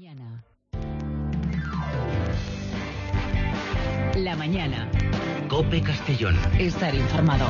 mañana. La mañana. COPE Castellón. Estar informado.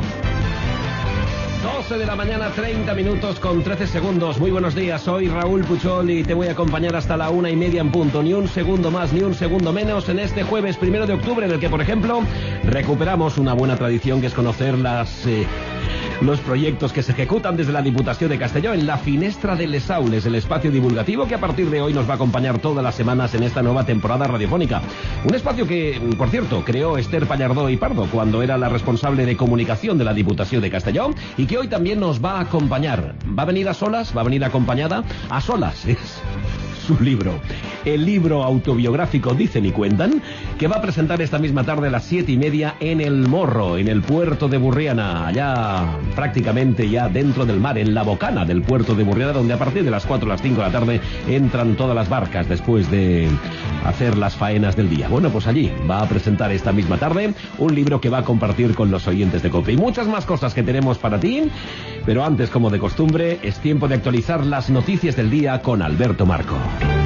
12 de la mañana, 30 minutos con 13 segundos. Muy buenos días, soy Raúl Puchol y te voy a acompañar hasta la 1:30 en punto. Ni un segundo más, ni un segundo menos en este jueves 1 de octubre, en el que, por ejemplo, recuperamos una buena tradición que es conocer los proyectos que se ejecutan desde la Diputación de Castellón en la Finestra de Les Aules, el espacio divulgativo que a partir de hoy nos va a acompañar todas las semanas en esta nueva temporada radiofónica. Un espacio que, por cierto, creó Esther Pallardó y Pardo cuando era la responsable de comunicación de la Diputación de Castellón y que hoy también nos va a acompañar. ¿Va a venir a solas? ¿Va a venir acompañada? A solas es su libro. El libro autobiográfico Dicen y Cuentan, que va a presentar esta misma tarde a las 7:30 en El Morro, en el puerto de Burriana, allá prácticamente ya dentro del mar, en la bocana del puerto de Burriana, donde a partir de las 4 o las 5 de la tarde entran todas las barcas después de hacer las faenas del día. Bueno, pues allí va a presentar esta misma tarde un libro que va a compartir con los oyentes de COPE. Y muchas más cosas que tenemos para ti, pero antes, como de costumbre, es tiempo de actualizar las noticias del día con Alberto Marco.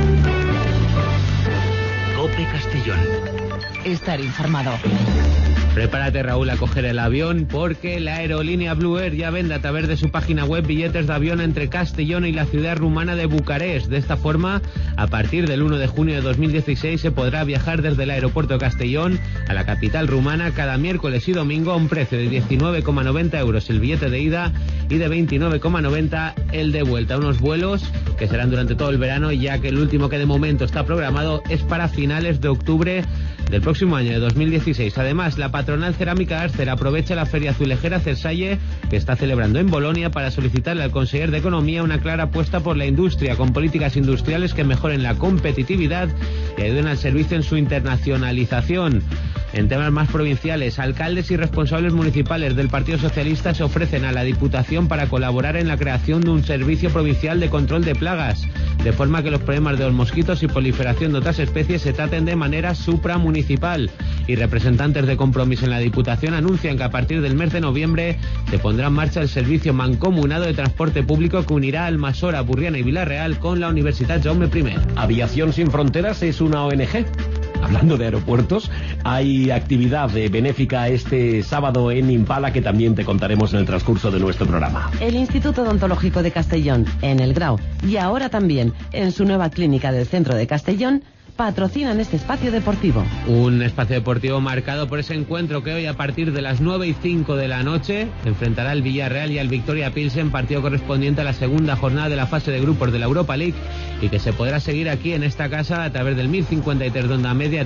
COPE Castellón. Estar informado. Prepárate, Raúl, a coger el avión porque la aerolínea Blue Air ya vende a través de su página web billetes de avión entre Castellón y la ciudad rumana de Bucarest. De esta forma, a partir del 1 de junio de 2016 se podrá viajar desde el aeropuerto de Castellón a la capital rumana cada miércoles y domingo a un precio de 19,90 euros el billete de ida y de 29,90 el de vuelta. Unos vuelos que serán durante todo el verano, ya que el último que de momento está programado es para finales de octubre del próximo año de 2016. Además, la patronal cerámica Arcer aprovecha la Feria Azulejera Cersalle que está celebrando en Bolonia para solicitarle al conseller de Economía una clara apuesta por la industria, con políticas industriales que mejoren la competitividad y ayuden al servicio en su internacionalización. En temas más provinciales, alcaldes y responsables municipales del Partido Socialista se ofrecen a la Diputación para colaborar en la creación de un servicio provincial de control de plagas, de forma que los problemas de los mosquitos y proliferación de otras especies se traten de manera supramunicipal. Y representantes de Compromís en la Diputación anuncian que a partir del mes de noviembre se pondrá en marcha el servicio mancomunado de transporte público que unirá Almasora, Burriana y Vilarreal con la Universidad Jaume I. Aviación Sin Fronteras es una ONG. Hablando de aeropuertos, hay actividad benéfica este sábado en Impala que también te contaremos en el transcurso de nuestro programa. El Instituto Odontológico de Castellón, en El Grau, y ahora también en su nueva clínica del centro de Castellón, patrocinan este espacio deportivo. Un espacio deportivo marcado por ese encuentro que hoy a partir de las 9:05 de la noche enfrentará al Villarreal y al Victoria Pilsen, partido correspondiente a la segunda jornada de la fase de grupos de la Europa League y que se podrá seguir aquí en esta casa a través del 1053 de onda media,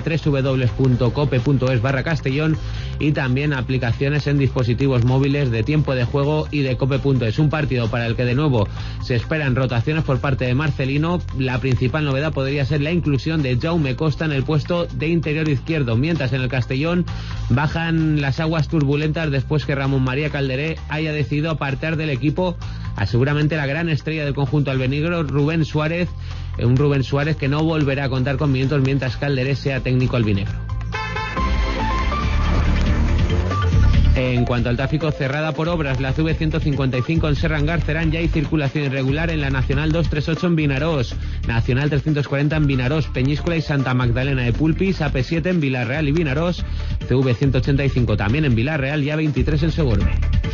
www.cope.es/Castellón y también aplicaciones en dispositivos móviles de tiempo de juego y de cope.es. Un partido para el que de nuevo se esperan rotaciones por parte de Marcelino. La principal novedad podría ser la inclusión de Jaume Costa en el puesto de interior izquierdo, mientras en el Castellón bajan las aguas turbulentas después que Ramón María Calderé haya decidido apartar del equipo a seguramente la gran estrella del conjunto albinegro, Rubén Suárez, un Rubén Suárez que no volverá a contar con minutos mientras Calderé sea técnico albinegro. En cuanto al tráfico, cerrada por obras la CV155 en Serra en Garcerán, ya hay circulación irregular en la Nacional 238 en Vinarós, Nacional 340 en Vinarós, Peñíscola y Santa Magdalena de Pulpis, AP7 en Vilarreal y Vinarós, CV185 también en Vilarreal y A23 en Segorbe.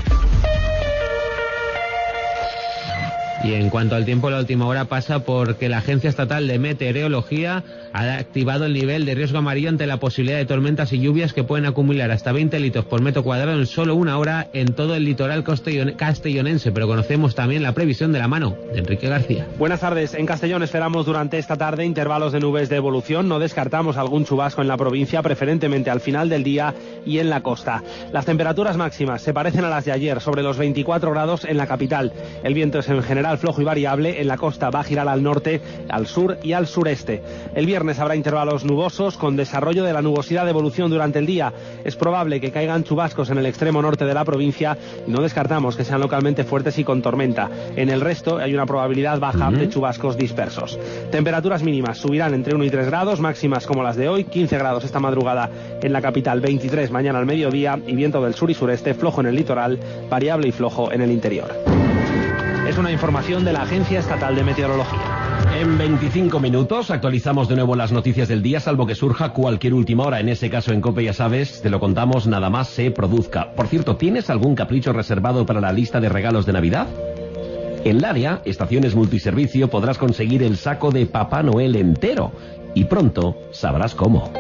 Y en cuanto al tiempo, la última hora pasa porque la Agencia Estatal de Meteorología ha activado el nivel de riesgo amarillo ante la posibilidad de tormentas y lluvias que pueden acumular hasta 20 litros por metro cuadrado en solo una hora en todo el litoral castellonense. Pero conocemos también la previsión de la mano de Enrique García. Buenas tardes. En Castellón esperamos durante esta tarde intervalos de nubes de evolución. No descartamos algún chubasco en la provincia, preferentemente al final del día y en la costa. Las temperaturas máximas se parecen a las de ayer, sobre los 24 grados en la capital. El viento es en general flojo y variable. En la costa va a girar al norte, al sur y al sureste. El viernes habrá intervalos nubosos con desarrollo de la nubosidad de evolución durante el día. Es probable que caigan chubascos en el extremo norte de la provincia y no descartamos que sean localmente fuertes y con tormenta. En el resto hay una probabilidad baja de chubascos dispersos. Temperaturas mínimas subirán entre 1 y 3 grados, máximas como las de hoy, 15 grados esta madrugada en la capital, 23 mañana al mediodía y viento del sur y sureste flojo en el litoral, variable y flojo en el interior. Es una información de la Agencia Estatal de Meteorología. En 25 minutos actualizamos de nuevo las noticias del día, salvo que surja cualquier última hora. En ese caso, en COPE, ya sabes, te lo contamos nada más se produzca. Por cierto, ¿tienes algún capricho reservado para la lista de regalos de Navidad? En Laria, Estaciones Multiservicio, podrás conseguir el saco de Papá Noel entero. Y pronto sabrás cómo.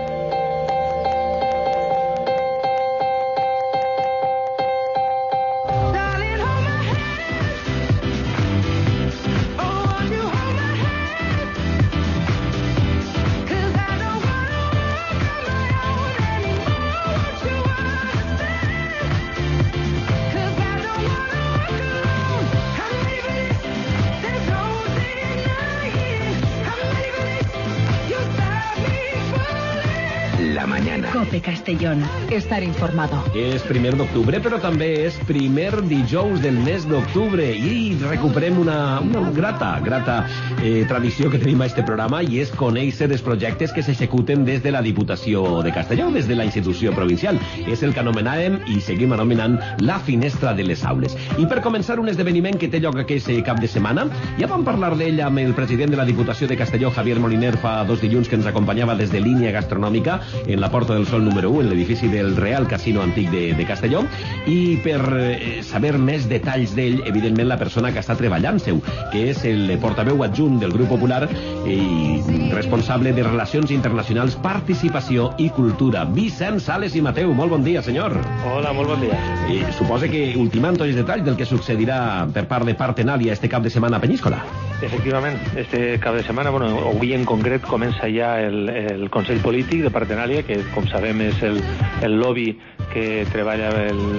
COPE Castellón. Estar informado. És 1 d'octubre, però també és primer dijous del mes d'octubre i recuperem una grata tradició que tenim a este programa, i és conèixer els projectes que s'executen des de la Diputació de Castelló, des de la institució provincial. És el que anomenàvem i seguim anomenant la Finestra de les Aules. I per començar, un esdeveniment que té lloc aquest cap de setmana. Ja vam parlar d'ell amb el president de la Diputació de Castelló, Javier Moliner, fa 2 dilluns, que ens acompanyava des de Línia Gastronòmica en la Porta del Sol número 1, en l'edifici del Real Casino Antic de Castelló. I per saber més detalls d'ell, evidentment, la persona que està treballant-seu, que és el portaveu adjunt del Grup Popular i responsable de Relacions Internacionals, Participació i Cultura, Vicent Sales i Mateu. Molt bon dia, senyor. Hola, molt bon dia. Suposa que ultimant tots els detalls del que succedirà per part de Partenàlia este cap de setmana a Peníscola. Efectivament, este cap de setmana, avui en concret comença ja el Consell Polític de Partenàlia, que com sabem és el lobby que treballa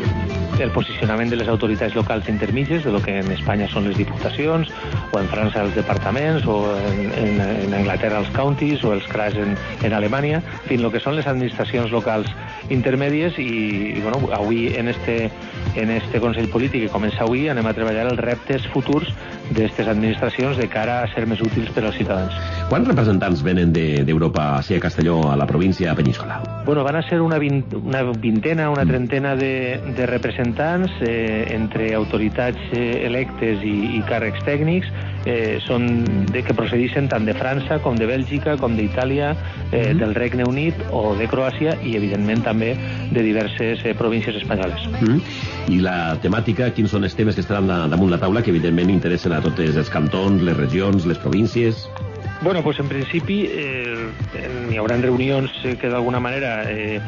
el posicionament de les autoritats locals intermitges, de lo que en Espanya són les diputacions, o en França els departaments, o en Anglaterra els counties, o els CRAs en Alemanya, en fi, lo que són les administracions locals intermèdies. I avui en este Consell Polític que comença avui anem a treballar els reptes futurs d'aquestes administracions de cara a ser més útils per als ciutadans. Quants representants venen d'Europa a Castelló, a la província de Peníscola? Van a ser una vintena, una trentena de representants entre autoritats electes i càrrecs tècnics. Són que procedixen tant de França com de Bèlgica, com d'Itàlia, del Regne Unit o de Croàcia, i evidentment també de diverses províncies espanyoles. I la temàtica, quins són els temes que estaran damunt la taula, que evidentment interessen a tots els cantons, les regions, les províncies? En principi hi haurà reunions que d'alguna manera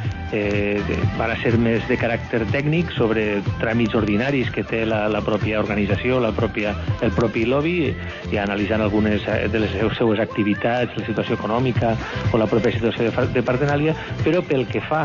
van a ser més de caràcter tècnic sobre tràmits ordinaris que té la pròpia organització, el propi lobby, i analitzant algunes de les seues activitats, la situació econòmica o la pròpia situació de Partenàlia, però pel que fa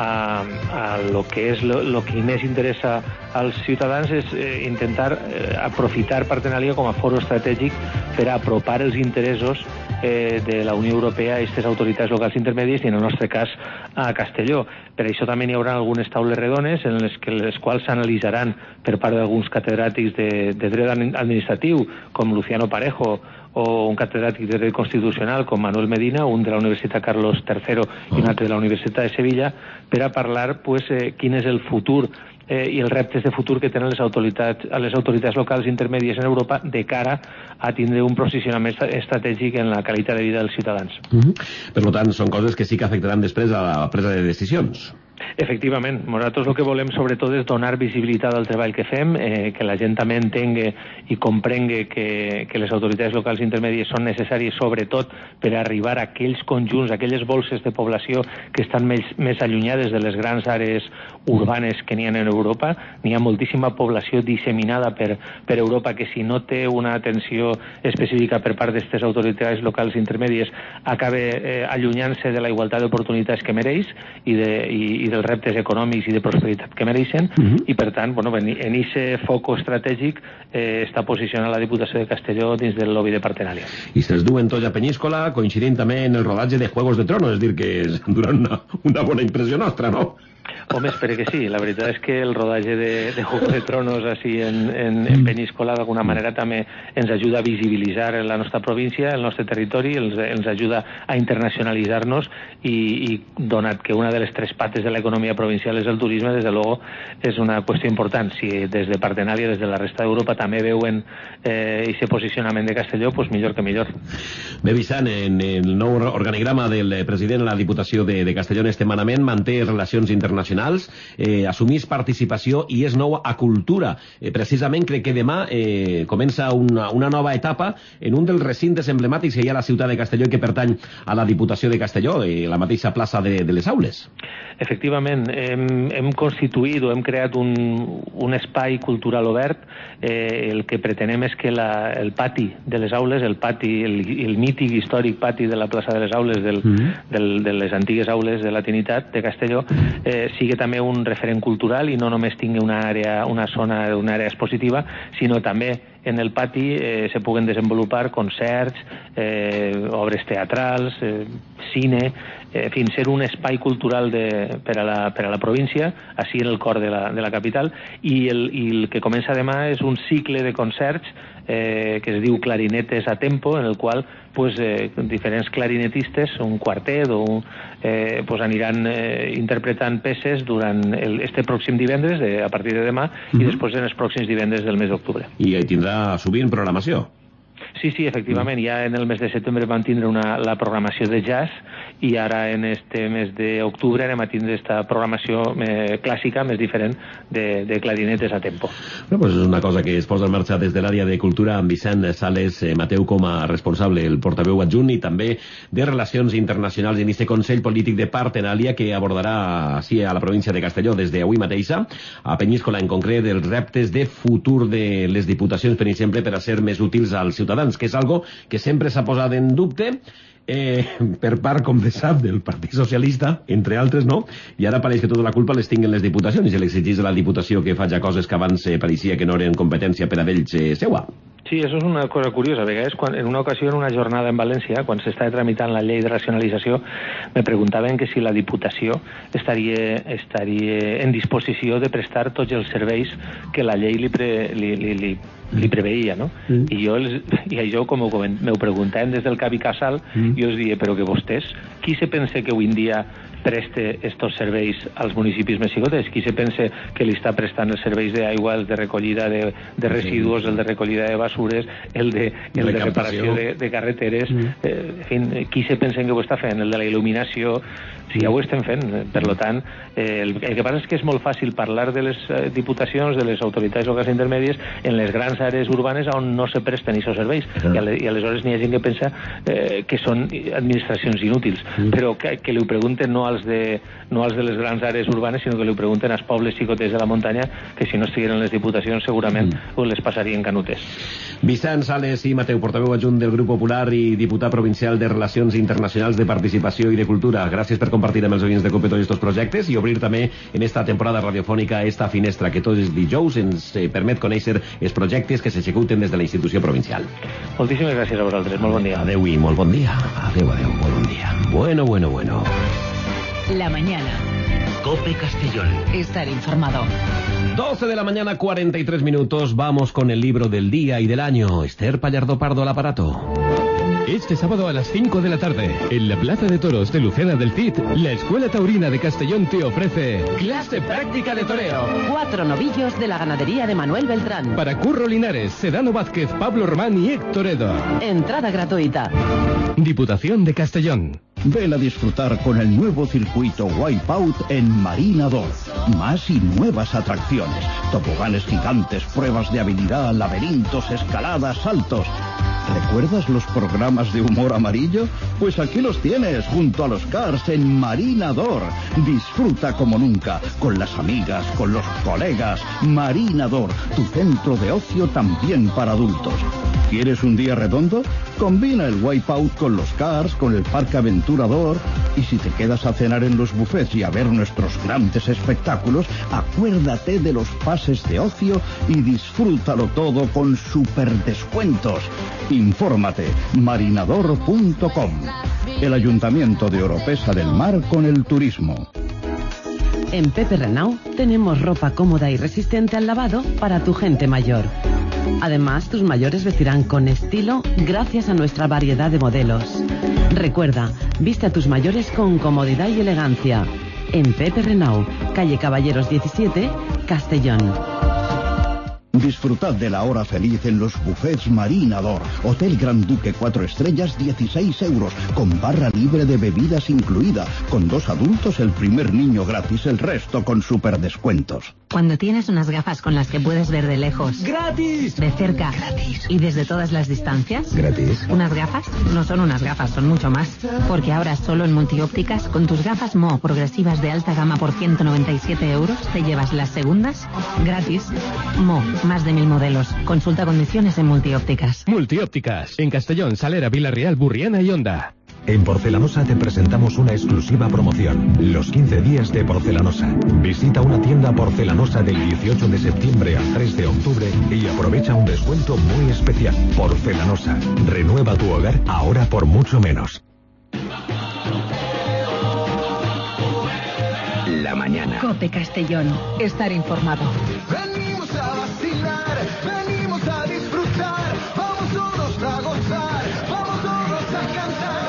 a lo que és lo que més interessa als ciutadans és intentar aprofitar Partenàlia com a foro estratègic per apropar els interessos de la Unió Europea a aquestes autoritats locals intermèdies, i en el nostre cas a Castelló. Per això també hi haurà algunes taules redones en les quals s'analitzaran per part d'alguns catedràtics de dret administratiu, com Luciano Parejo, o un catedràtic de dret constitucional com Manuel Medina, un de la Universitat Carlos III i un altre de la Universitat de Sevilla, per a parlar quin és el futur i els reptes de futur que tenen les autoritats locals intermèdies en Europa de cara a tindre un posicionament estratègic en la qualitat de vida dels ciutadans. Per tant, són coses que sí que afectaran després a la presa de decisions. Efectivament, nosaltres el que volem sobretot és donar visibilitat al treball que fem, que la gent també entengui i comprengui que les autoritats locals intermèdies són necessàries sobretot per arribar a aquells conjunts, a aquelles bolses de població que estan més allunyades de les grans àrees urbanes que n'hi ha en Europa. N'hi ha moltíssima població disseminada per Europa que, si no té una atenció específica per part d'aquestes autoritats locals intermèdies, acaba allunyant-se de la igualtat d'oportunitats que mereix i dels reptes econòmics i de prosperitat que mereixen, i per tant, en aquest foc estratègic està posicionada la Diputació de Castelló dins del lobby de Partenàlia. I se'ls duen tots a Peníscola, coincidint també en el rodatge de Juegos de Tronos, és dir, que ens duran una bona impressió nostra, no? Home, espero que sí. La veritat és que el rodatge de Juego de Tronos així en Peníscola d'alguna manera també ens ajuda a visibilitzar la nostra província, el nostre territori, ens ajuda a internacionalitzar-nos i donat que una de les tres pates de l'economia provincial és el turisme, des de luego és una qüestió important. Si des de Partenàlia, des de la resta d'Europa també veuen aquest posicionament de Castelló, pues millor que millor. Bé, Vicent, en el nou organigrama del president de la Diputació de Castelló en este manament manté relacions internacionals, assumís participació i és nou a cultura. Precisament crec que demà comença una nova etapa en un dels recintes emblemàtics que hi ha a la ciutat de Castelló i que pertany a la Diputació de Castelló, la mateixa plaça de les Aules. Efectivament, hem constituït o hem creat un espai cultural obert. El que pretenem és que el pati de les Aules, el mític històric pati de la plaça de les Aules, de les antigues aules de la Trinitat de Castelló, sigui també un referent cultural i no només tingui una àrea expositiva, sinó també en el pati se puguen desenvolupar concerts, obres teatrals, cine, en fi, ser un espai cultural per a la província, així en el cor de la capital, i el que comença demà és un cicle de concerts que es diu Clarinetes a Tempo, en el qual diferents clarinetistes, un quartet aniran interpretant peces durant este pròxim divendres, a partir de demà, i després en els pròxims divendres del mes d'octubre. I tindrà sovint programació? Sí, efectivament. Ja en el mes de setembre vam tindre la programació de jazz i ara en este mes d'octubre anem a tindre esta programació clàssica, més diferent, de clarinetes a tempo. Pues és una cosa que es posa en marxa des de l'àrea de cultura amb Vicent Sales Mateu com a responsable, el portaveu adjunt, i també de Relacions Internacionals en este Consell Polític de Partenàlia que abordarà així a la província de Castelló des d'avui mateixa, a Peníscola en concret, els reptes de futur de les diputacions, per exemple, per a ser més útils als ciutadans, que és algo que sempre s'ha posat en dubte per part, com bé sap, del Partit Socialista, entre altres, no? I ara pareix que tota la culpa les tinguen les diputacions i se l'exigís a la Diputació que faci coses que abans pareixia que no eren competència per a ells seua. Sí, això és una cosa curiosa. A vegades, en una ocasió, en una jornada en València, quan s'estava tramitant la llei de racionalització, me preguntaven que si la Diputació estaria en disposició de prestar tots els serveis que la llei li preveia, no? I jo, com m'ho preguntaven des del Cavi Casal, jo els deia, però que vostès, qui se pensa que avui en dia preste estos serveis als municipis més xicotes? Qui se pensa que li està prestant els serveis d'aigua, el de recollida de residus, el de recollida de basures, el de reparació de carreteres? En fi, qui se pensa que ho està fent? El de la il·luminació? Sí, ja ho estem fent. Per tant, el que passa és que és molt fàcil parlar de les diputacions, de les autoritats locals intermèdies, en les grans àrees urbanes on no se presten aquests serveis. I aleshores n'hi ha gent que pensa que són administracions inútils. Però que li ho pregunten no als de les grans àrees urbanes, sinó que li ho pregunten als pobles xicotets de la muntanya, que si no estigueren les diputacions segurament les passarien canutes. Vicent Sales i Mateu, portaveu adjunt del Grup Popular i diputat provincial de Relacions Internacionals de Participació i de Cultura. Gràcies per compartir amb els oients de COPE tots aquests projectes i obrir també en esta temporada radiofònica esta finestra que tots els dijous ens permet conèixer els projectes que s'executen des de la institució provincial. Moltíssimes gràcies a vosaltres. Molt bon dia. Adeu i molt bon dia. Adeu, molt bon dia. Bueno. La mañana. COPE Castellón. Estar informado. 12 de la mañana, 43 minutos. Vamos con el libro del día y del año. Esther Pallardo Pardo al aparato. Este sábado a las 5 de la tarde, en la Plaza de Toros de Lucena del Cid, la Escuela Taurina de Castellón te ofrece clase práctica de toreo. 4 novillos de la ganadería de Manuel Beltrán. Para Curro Linares, Sedano Vázquez, Pablo Román y Héctor Edo. Entrada gratuita. Diputación de Castellón. Ven a disfrutar con el nuevo circuito Wipeout en Marina 2. Más y nuevas atracciones. Toboganes gigantes, pruebas de habilidad, laberintos, escaladas, saltos. ¿Recuerdas los programas de humor amarillo? Pues aquí los tienes, junto a los Cars en Marinador. Disfruta como nunca, con las amigas, con los colegas. Marinador, tu centro de ocio también para adultos. ¿Quieres un día redondo? Combina el Wipeout con los Cars, con el Parque Aventurador. Y si te quedas a cenar en los buffets y a ver nuestros grandes espectáculos, acuérdate de los pases de ocio y disfrútalo todo con super descuentos. Infórmate, marinador.com. El Ayuntamiento de Oropesa del Mar con el turismo. En Pepe Renault tenemos ropa cómoda y resistente al lavado para tu gente mayor. Además, tus mayores vestirán con estilo gracias a nuestra variedad de modelos. Recuerda, viste a tus mayores con comodidad y elegancia. En Pepe Renault, calle Caballeros 17, Castellón. Disfrutad de la hora feliz en los buffets Marina d'Or. Hotel Gran Duque 4 estrellas, 16 euros, con barra libre de bebidas incluida. Con 2 adultos, el primer niño gratis, el resto con superdescuentos. Cuando tienes unas gafas con las que puedes ver de lejos, ¡gratis! De cerca, ¡gratis! Y desde todas las distancias, ¡gratis! Unas gafas no son unas gafas, son mucho más. Porque ahora solo en Multiópticas, con tus gafas Mo progresivas de alta gama por 197 euros, te llevas las segundas gratis. Mo, más de 1000 modelos. Consulta condiciones en Multiópticas. Multiópticas, en Castellón, Salera, Vila-real, Burriana y Onda. En Porcelanosa te presentamos una exclusiva promoción, los 15 días de Porcelanosa. Visita una tienda porcelanosa del 18 de septiembre al 3 de octubre y aprovecha un descuento muy especial. Porcelanosa, renueva tu hogar ahora por mucho menos. La mañana. COPE Castellón. Estar informado. Venimos a vacilar, venimos a disfrutar, vamos todos a gozar, vamos todos a cantar.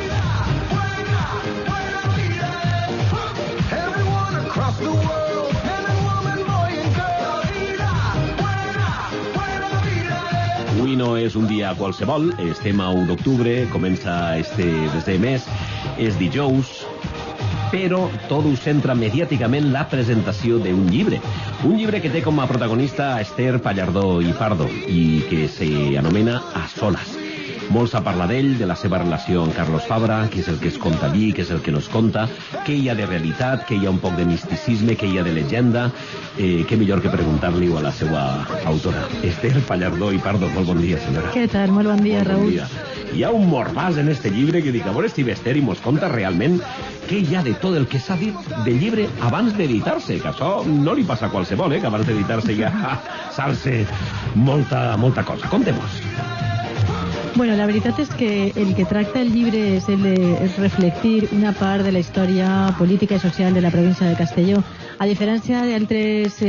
Avui no és un dia qualsevol, estem a 1 d'octubre, comença este desè mes, és dijous, però tot ho centra mediàticament la presentació d'un llibre. Un llibre que té com a protagonista a Esther Pallardó i Pardo i que s'anomena A solas. Molt s'ha parlat d'ell, de la seva relació amb Carlos Fabra, què és el que es conta allí, què és el que no es conta, què hi ha de realitat, què hi ha un poc de misticisme, què hi ha de llegenda. Què millor que preguntar-li-ho a la seva autora. Esther Pallardó i Pardo, molt bon dia, senyora. Què tal? Molt bon dia, Raül. Bon dia. Hi ha un morbàs en este llibre que dic, a veure si Esther i mos conta realment què hi ha de tot el que s'ha dit del llibre abans d'editar-se, que això no li passa a qualsevol, que abans d'editar-se ja s'alce molta cosa. Contem-nos. Bueno, la veritat és que el que tracta el llibre és reflectir una part de la història política i social de la província de Castelló. A diferència d'altres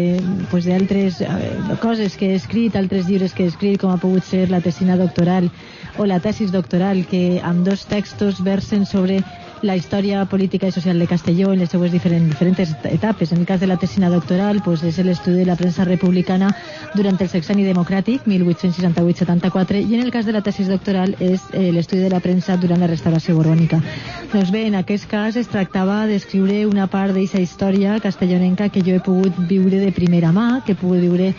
coses que he escrit, altres llibres que he escrit, com ha pogut ser la tesina doctoral o la tesis doctoral, que amb 2 textos versen sobre la història política i social de Castelló en les seues diferents etapes. En el cas de la tesina doctoral, pues, és l'estudi de la premsa republicana durant el sexenni democràtic, 1868-74, i en el cas de la tesis doctoral és l'estudi de la premsa durant la restauració borbònica. Doncs bé, en aquest cas es tractava d'escriure una part d'aquesta història castellonenca que jo he pogut viure de primera mà, que he pogut viure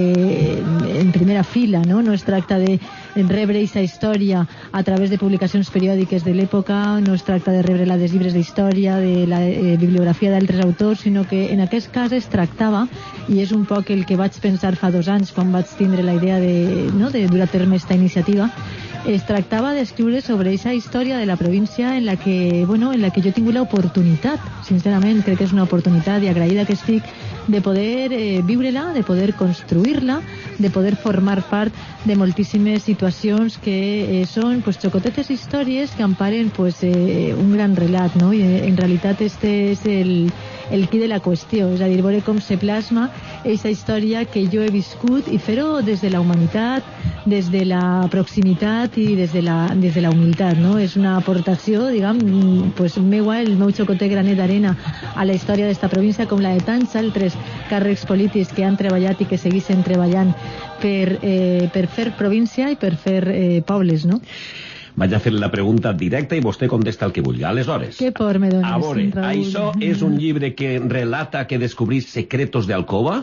en primera fila, no? No es tracta de rebre aquesta història a través de publicacions periòdiques de l'època, no es tracta de rebre-la dels llibres d'història, de la bibliografia d'altres autors, sinó que en aquest cas es tractava, i és un poc el que vaig pensar fa 2 anys quan vaig tindre la idea de dur a terme aquesta iniciativa, es tractava d'escriure sobre aquesta història de la província en la que jo he tingut l'oportunitat, sincerament crec que és una oportunitat i agraïda que estic, de poder viure-la, de poder construir-la, de poder formar part de moltíssimes situacions que són xocotetes històries que emparen un gran relat, no? I en realitat este és el qui de la qüestió, és a dir, veure com se plasma aquesta història que jo he viscut i fer-ho des de la humanitat, des de la proximitat i des de la humilitat, no? És una aportació, diguem, meua, el meu xocotet granet d'arena a la història d'esta província, com la de tants altres càrrecs polítics que han treballat i que segueixen treballant per fer província i per fer pobles, no? Vaig a fer la pregunta directa i vostè contesta el que vulgui. Aleshores, què por me dones, a veure, Raül? això és un llibre que relata que descobrís secretos de Alcoba?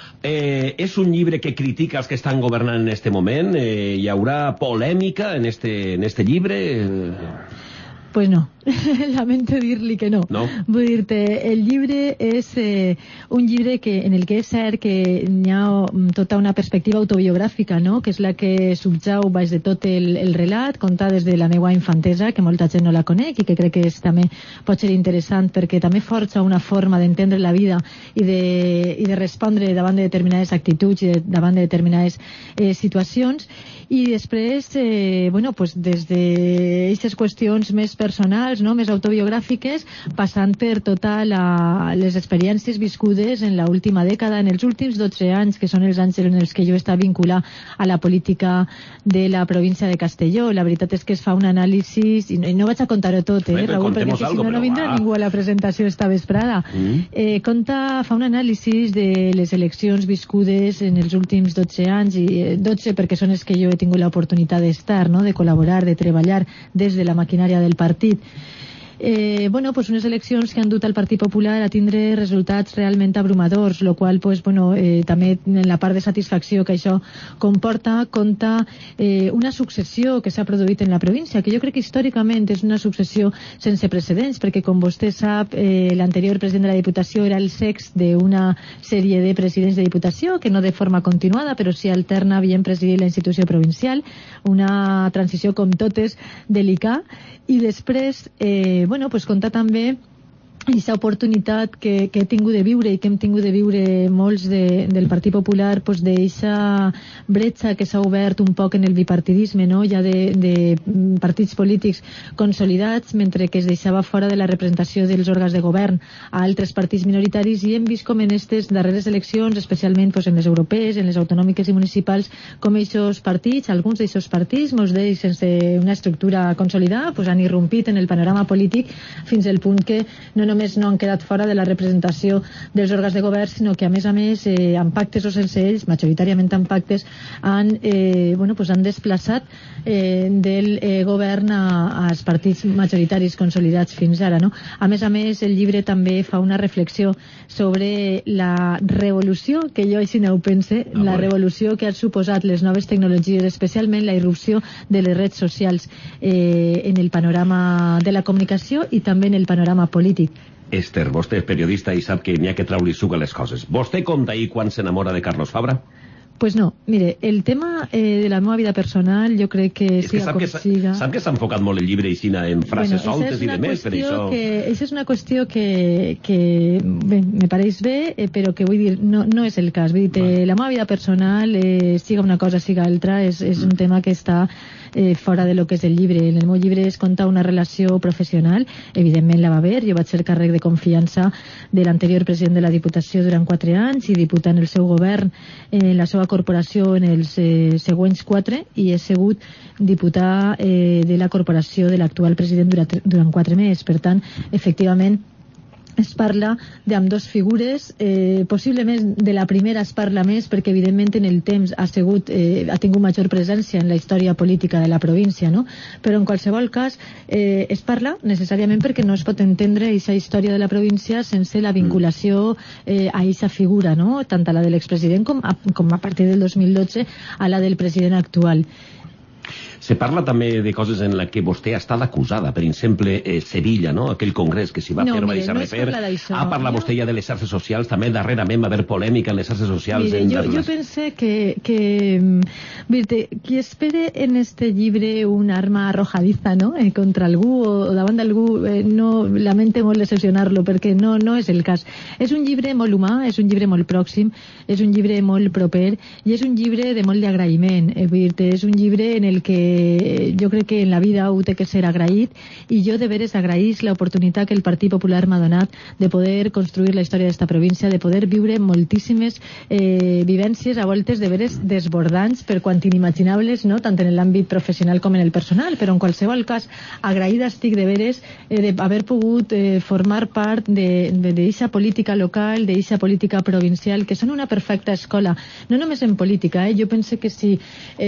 És un llibre que critica els que estan governant en este moment? Hi haurà polèmica en este llibre? Pues no, lamento dir-li que no. Vull dir-te, el llibre és un llibre en el que és cert que hi ha tota una perspectiva autobiogràfica, no? Que és la que subjau baix de tot el relat, conta des de la meva infantesa, que molta gent no la conec i que crec que també pot ser interessant perquè també forja una forma d'entendre la vida i de respondre davant de determinades actituds i davant de determinades situacions. I després, des d'aquestes qüestions més personals, biogràfiques, no?, més autobiogràfiques, passant per tota les experiències viscudes en l'última dècada, en els últims 12 anys, que són els anys en els que jo estava vinculat a la política de la província de Castelló. La veritat és que es fa un anàlisi, i no vaig a contar-ho tot, Raül, perquè si no vindrà ningú a la presentació esta vesprada. Fa un anàlisi de les eleccions viscudes en els últims 12 anys, i 12 perquè són els que jo he tingut l'oportunitat d'estar, no?, de col·laborar, de treballar des de la maquinària del partit. Pues unes eleccions que han dut al Partit Popular a tindre resultats realment abrumadors, lo qual també en la part de satisfacció que això comporta, compta una successió que s'ha produït en la província, que jo crec que històricament és una successió sense precedents, perquè com vostè sap, l'anterior president de la Diputació era el sext d'una sèrie de presidents de Diputació, que no de forma continuada, però sí alterna, havien presidit la institució provincial, una transició com totes delicada, i després compta també aquesta oportunitat que he tingut de viure i que hem tingut de viure molts del Partit Popular, d'aquesta bretxa que s'ha obert un poc en el bipartidisme, no?, ja de partits polítics consolidats, mentre que es deixava fora de la representació dels òrgans de govern a altres partits minoritaris, i hem vist com en aquestes darreres eleccions, especialment en les europees, en les autonòmiques i municipals, com aquests partits, alguns d'aquests partits, molts d'ells sense una estructura consolidada, han irrompit en el panorama polític fins al punt que no han quedat fora de la representació dels òrgans de govern, sinó que a més, amb pactes o sense ells, majoritàriament amb pactes, han desplaçat del govern als partits majoritaris consolidats fins ara, no? A més, el llibre també fa una reflexió sobre la revolució, que jo així no ho pense, la revolució que han suposat les noves tecnologies, especialment la irrupció de les redes socials en el panorama de la comunicació i també en el panorama polític. Esther, vostè és periodista i sap que n'hi ha que treure-li suc a les coses. Vostè compta ahir quan s'enamora de Carlos Fabra? Pues no, mire, el tema de la meva vida personal jo crec que siga com siga... Sap que s'ha enfocat molt el llibre i en frases soltes i de més, per això... Això és una qüestió que bé, me pareix bé, però que vull dir, no és el cas. Vull dir, la meva vida personal, siga una cosa, siga altra, és un tema que està fora de lo que és el llibre. En el meu llibre es conta una relació professional, evidentment la va haver, jo vaig ser càrrec de confiança de l'anterior president de la Diputació durant 4 anys i diputant el seu govern en la seva corporació en els següents 4, i he sigut diputar de la corporació de l'actual president durant 4 mesos. Per tant, efectivament, es parla d'ambdós figures, possiblement de la primera es parla més perquè evidentment en el temps ha tingut major presència en la història política de la província, no? Però en qualsevol cas es parla necessàriament perquè no es pot entendre aquesta història de la província sense la vinculació a aquesta figura, no?, tant a la de l'expresident com a partir del 2012 a la del president actual. Se parla també de coses en les que vostè ha estat acusada, per exemple, Sevilla, no?, aquell congrés que s'hi va fer, va deixar de fer. Ha parlat vostè ja de les xarxes socials, també darrerament va haver polèmica en les xarxes socials. Mire, jo pense que qui espere en este llibre un arma arrojadiza, no?, contra algú o davant d'algú, no lamente molt decepcionar-lo, perquè no és el cas. És un llibre molt humà, és un llibre molt pròxim, és un llibre molt proper i és un llibre de molt d'agraïment. És un llibre en el que jo crec que en la vida ho té que ser agraït, i jo de veres agraïs l'oportunitat que el Partit Popular m'ha donat de poder construir la història d'esta província, de poder viure moltíssimes vivències, a voltes de veres desbordants per quant inimaginables, no?, tant en l'àmbit professional com en el personal, però en qualsevol cas agraïda estic de veres d'haver pogut formar part d'eixa política local, d'eixa política provincial, que són una perfecta escola, no només en política, jo penso que si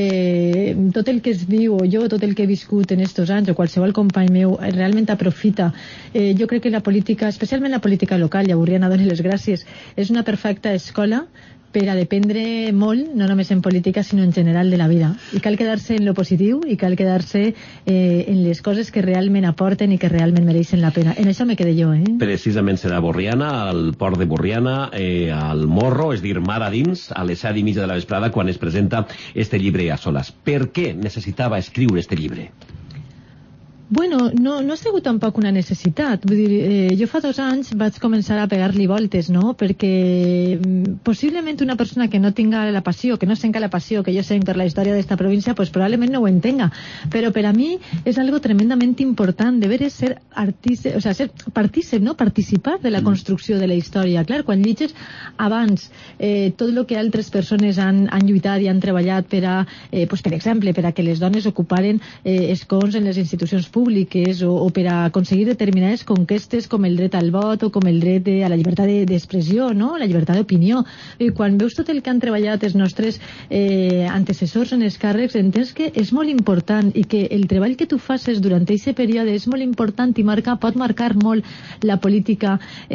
tot el que es viu, o jo tot el que he viscut en estos anys, o qualsevol company meu realment aprofita, jo crec que la política, especialment la política local, i a Burriana doni les gràcies, és una perfecta escola per a dependre molt, no només en política, sinó en general de la vida. I cal quedar-se en lo positiu, i cal quedar-se en les coses que realment aporten i que realment mereixen la pena. En això me quedé jo, Precisament serà Borriana, al port de Borriana, al Morro, és dir, mar a dins, a les 7:30 de la vesprada, quan es presenta este llibre a soles. Per què necessitava escriure este llibre? Bueno, no ha sigut tampoc una necessitat. Vull dir, jo fa 2 anys vaig començar a pegar-li voltes, no? Perquè possiblement una persona que no tinga la passió, que no senga la passió que jo senc per la història d'esta província, pues probablement no ho entenga. Però per a mi és algo tremendament important, de veres ser artista, o sea, ser partícip, no? Participar de la construcció de la història. Clar, quan llitges abans tot el que altres persones han lluitat i han treballat per a, pues, per exemple, per a que les dones ocuparen escons en les institucions públiques o per a aconseguir determinades conquestes com el dret al vot o com el dret a la llibertat d'expressió, no? La llibertat d'opinió. Quan veus tot el que han treballat els nostres antecessors en els càrrecs, entens que és molt important i que el treball que tu faces durant aquest període és molt important i pot marcar molt la política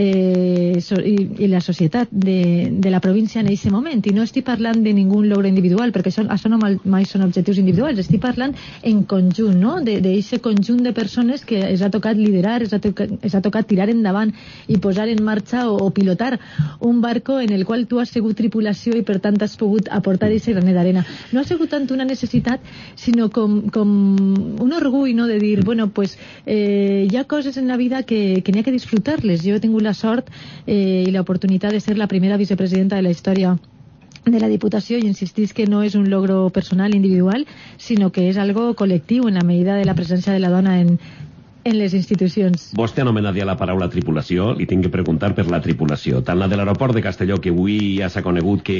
i la societat de la província en aquest moment. I no estic parlant de ningú logro individual, perquè això no mai són objectius individuals, estic parlant en conjunt, no? D'aquest conjunt de persones que es ha tocat liderar, es ha tocat tirar endavant i posar en marxa o pilotar un barco en el qual tu has sigut tripulació i per tant has pogut aportar aquest granet d'arena. No ha sigut tant una necessitat, sinó com un orgull, no? De dir, bueno, pues hi ha coses en la vida que n'hi ha que disfrutar-les. Jo he tingut la sort i l'oportunitat de ser la primera vicepresidenta de la història de la Diputació i insistís que no és un logro personal individual, sinó que és algo col·lectiu en la medida de la presència de la dona en les institucions. Vostè ha anomenat ja la paraula tripulació, li tinc que preguntar per la tripulació. Tant la de l'aeroport de Castelló, que avui ja s'ha conegut que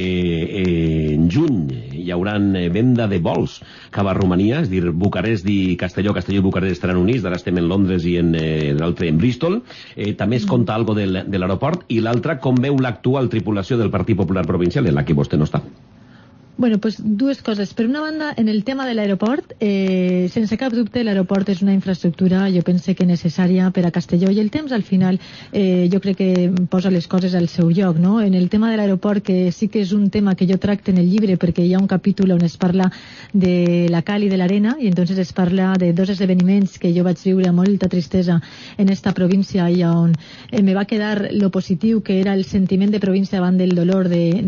en juny hi haurà venda de vols cap a Romania, és dir, Bucarest i Castelló i Bucarest estaran units, ara estem en Londres i l'altre en Bristol. També es conta algo de l'aeroport, i l'altra, com veu l'actual tripulació del Partit Popular Provincial, en la que vostè no està? Bueno, pues dues coses. Per una banda, en el tema de l'aeroport, sense cap dubte l'aeroport és una infraestructura, jo pense que necessària per a Castelló, i el temps al final jo crec que posa les coses al seu lloc, no? En el tema de l'aeroport, que sí que és un tema que jo tracte en el llibre, perquè hi ha un capítol on es parla de la cal i de l'arena, i entonces es parla de 2 esdeveniments que jo vaig viure amb molta tristesa en esta província, i on me va quedar lo positiu que era el sentiment de província davant del dolor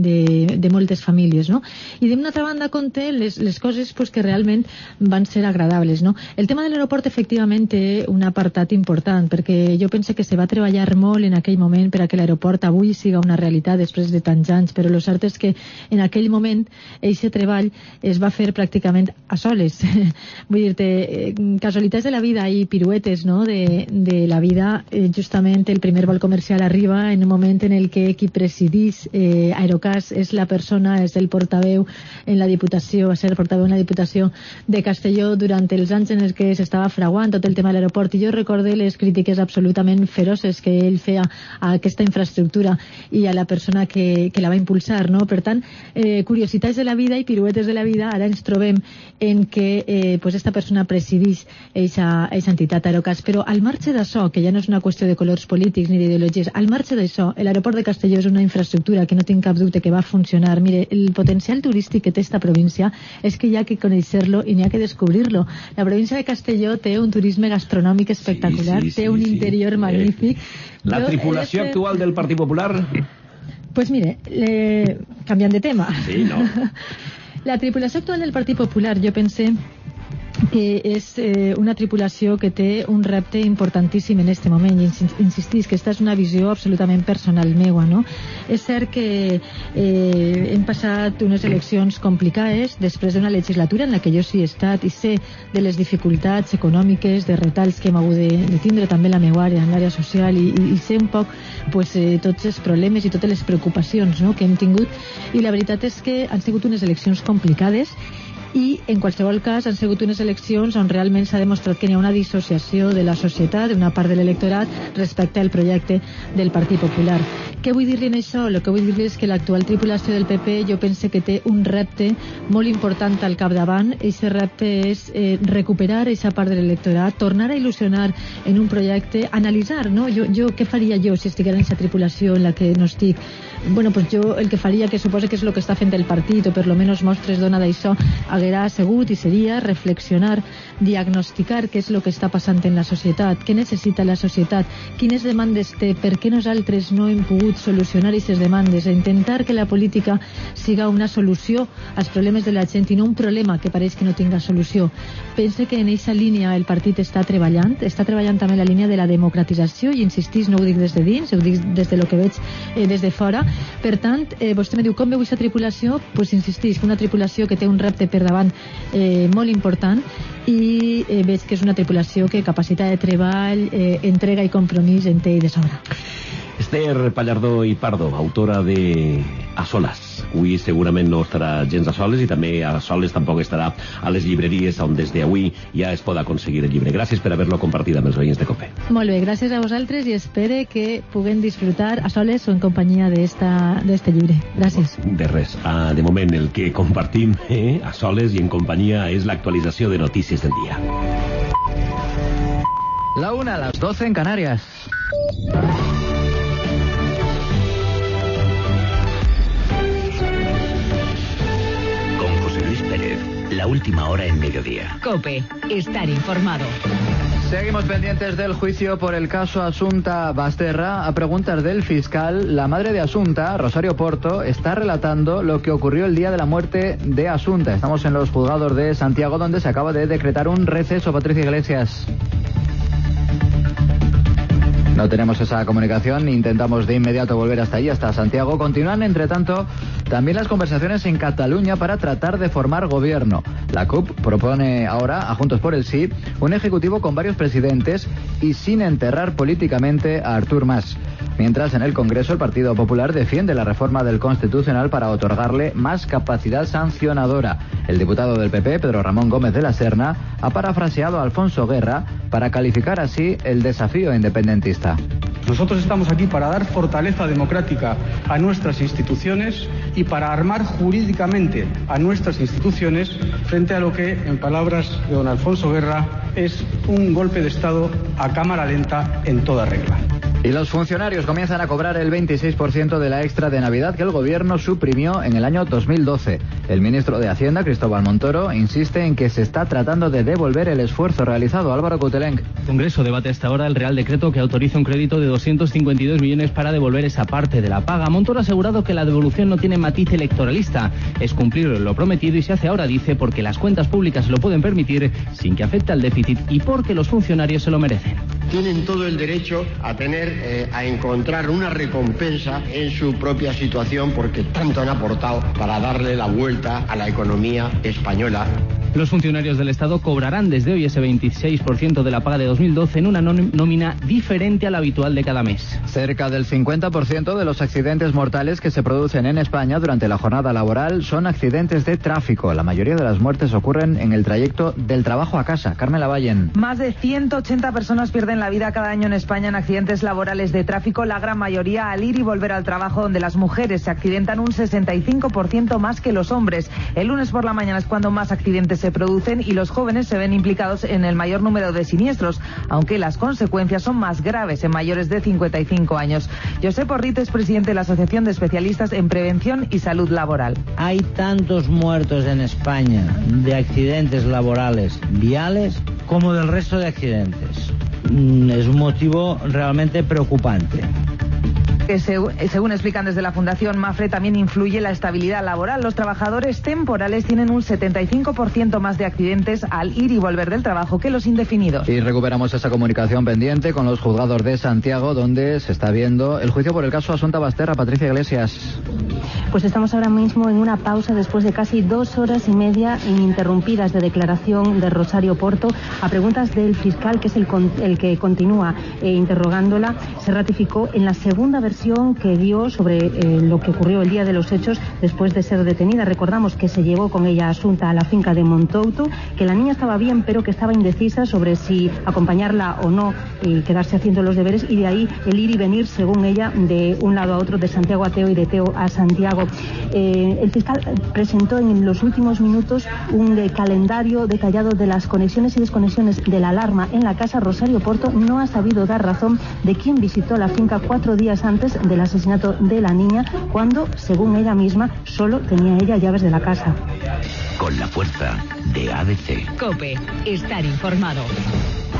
de moltes famílies, no? I d'una altra banda conté les coses pues, que realment van ser agradables, no? El tema de l'aeroport efectivament té un apartat important, perquè jo pense que se va treballar molt en aquell moment per a que l'aeroport avui siga una realitat després de tants anys, però el cert és que en aquell moment aquest treball es va fer pràcticament a soles. Vull dir-te, casualitats de la vida i piruetes, no? de la vida, justament el primer vol comercial arriba en un moment en el que qui presidís Aerocas és la persona, és el portaveu en la Diputació, va ser portaveu en la Diputació de Castelló durant els anys en els que s'estava fraguant tot el tema de l'aeroport, i jo recorde les crítiques absolutament feroces que ell feia a aquesta infraestructura i a la persona que la va impulsar, no? Per tant, curiositats de la vida i piruetes de la vida, ara ens trobem en que pues esta persona presidís eixa entitat Aerocas, però al marge d'això, que ja no és una qüestió de colors polítics ni d'ideologies, al marge d'això, l'aeroport de Castelló és una infraestructura que no tinc cap dubte que va funcionar. Mire, el potencial turístic que té esta província és que hi ha que conèixer-lo i n'hi ha que descobrir-lo. La província de Castelló té un turisme gastronòmic espectacular, té un interior magnífic. La tripulació actual del Partit Popular? Pues mire, canviant de tema. Sí, no. La tripulació actual del Partit Popular, jo pense que és una tripulació que té un repte importantíssim en este moment, i insistís que esta és una visió absolutament personal meua, no? És cert que hem passat unes eleccions complicades després d'una legislatura en la que jo sí he estat i sé de les dificultats econòmiques, de retalls que hem hagut de tindre també en la meva àrea, en l'àrea social, i sé un poc pues, tots els problemes i totes les preocupacions, no?, que hem tingut, i la veritat és que han sigut unes eleccions complicades, i en qualsevol cas han sigut unes eleccions on realment s'ha demostrat que hi ha una dissociació de la societat, d'una part de l'electorat, respecte al projecte del Partit Popular. Què vull dir-li en això? El que vull dir-li és que l'actual tripulació del PP jo pense que té un repte molt important al capdavant. Aquest repte és recuperar aquesta part de l'electorat, tornar a il·lusionar en un projecte, analitzar, no? Jo què faria jo si estiguera en aquesta tripulació en la que no estic? Bueno, pues jo el que faria, que suposa que és el que està fent el partit, o per lo menos mostres dona d'això, haguera assegut i seria reflexionar, diagnosticar què és el que està passant en la societat, què necessita la societat, quines demandes té, per què nosaltres no hem pogut solucionar aquestes demandes, a intentar que la política siga una solució als problemes de la gent i no un problema que pareix que no tinga solució. Pense que en aquesta línia el partit està treballant també la línia de la democratització, i insistís, no ho dic des de dins, ho dic des de lo que veig des de fora. Per tant, vostè me diu, com veu aquesta tripulació? Pues insistís, una tripulació que té un repte per davant molt important, i veig que és una tripulació que capacitat de treball, entrega i compromís en té i de sobra. Esther Pallardó i Pardo, autora de A Soles. Avui segurament no estarà gens a soles, i també a soles tampoc estarà a les llibreries on des d'avui ja es pot aconseguir el llibre. Gràcies per haver-lo compartit amb els veïns de COPE. Molt bé, gràcies a vosaltres, i espere que puguem disfrutar a soles o en companyia d'este llibre. Gràcies. De res. De moment el que compartim a soles i en companyia és l'actualització de notícies del dia. La 1 a las 12 en Canarias. La última hora en mediodía. COPE, estar informado. Seguimos pendientes del juicio por el caso Asunta Basterra. A preguntas del fiscal, la madre de Asunta, Rosario Porto, está relatando lo que ocurrió el día de la muerte de Asunta. Estamos en los juzgados de Santiago, donde se acaba de decretar un receso. Patricia Iglesias. No tenemos esa comunicación, intentamos de inmediato volver hasta allí, hasta Santiago. Continúan, entre tanto, también las conversaciones en Cataluña para tratar de formar gobierno. La CUP propone ahora, a Juntos por el Sí, un ejecutivo con varios presidentes y sin enterrar políticamente a Artur Mas. Mientras, en el Congreso, el Partido Popular defiende la reforma del Constitucional para otorgarle más capacidad sancionadora. El diputado del PP, Pedro Ramón Gómez de la Serna, ha parafraseado a Alfonso Guerra para calificar así el desafío independentista. Nosotros estamos aquí para dar fortaleza democrática a nuestras instituciones y para armar jurídicamente a nuestras instituciones frente a lo que, en palabras de don Alfonso Guerra, es un golpe de Estado a cámara lenta en toda regla. Y los funcionarios comienzan a cobrar el 26% de la extra de Navidad que el gobierno suprimió en el año 2012. El ministro de Hacienda, Cristóbal Montoro, insiste en que se está tratando de devolver el esfuerzo realizado. Álvaro Coutelenc. El Congreso debate hasta ahora el Real Decreto que autoriza un crédito de 252 millones para devolver esa parte de la paga. Montoro ha asegurado que la devolución no tiene matiz electoralista. Es cumplir lo prometido y se hace ahora, dice, porque las cuentas públicas se lo pueden permitir sin que afecte al déficit y porque los funcionarios se lo merecen. Tienen todo el derecho a encontrar una recompensa en su propia situación porque tanto han aportado para darle la vuelta a la economía española. Los funcionarios del Estado cobrarán desde hoy ese 26% de la paga de 2012 en una nómina diferente a la habitual de cada mes. Cerca del 50% de los accidentes mortales que se producen en España durante la jornada laboral son accidentes de tráfico. La mayoría de las muertes ocurren en el trayecto del trabajo a casa. Carmen Lavallen. Más de 180 personas pierden la vida cada año en España en accidentes laborales de tráfico, la gran mayoría al ir y volver al trabajo, donde las mujeres se accidentan un 65% más que los hombres. El lunes por la mañana es cuando más accidentes se producen y los jóvenes se ven implicados en el mayor número de siniestros, aunque las consecuencias son más graves en mayores de 55 años. Josep Orrit es presidente de la Asociación de Especialistas en Prevención y Salud Laboral. Hay tantos muertos en España de accidentes laborales viales como del resto de accidentes. Es un motivo realmente preocupante. Según explican desde la Fundación Mafre, también influye la estabilidad laboral. Los trabajadores temporales tienen un 75% más de accidentes al ir y volver del trabajo que los indefinidos. Y recuperamos esa comunicación pendiente con los juzgados de Santiago, donde se está viendo el juicio por el caso Asunta Basterra. Patricia Iglesias. Pues estamos ahora mismo en una pausa después de casi 2 horas y media ininterrumpidas de declaración de Rosario Porto a preguntas del fiscal, que es el que continúa interrogándola. Se ratificó en la segunda versión que dio sobre lo que ocurrió el día de los hechos después de ser detenida. Recordamos que se llevó con ella Asunta a la finca de Montouto, que la niña estaba bien pero que estaba indecisa sobre si acompañarla o no y quedarse haciendo los deberes, y de ahí el ir y venir, según ella, de un lado a otro, de Santiago a Teo y de Teo a Santiago. El fiscal presentó en los últimos minutos un calendario detallado de las conexiones y desconexiones de la alarma en la casa. Rosario Porto no ha sabido dar razón de quién visitó la finca 4 días antes del asesinato de la niña, cuando, según ella misma, solo tenía ella llaves de la casa. Con la fuerza de ABC. COPE, estar informado.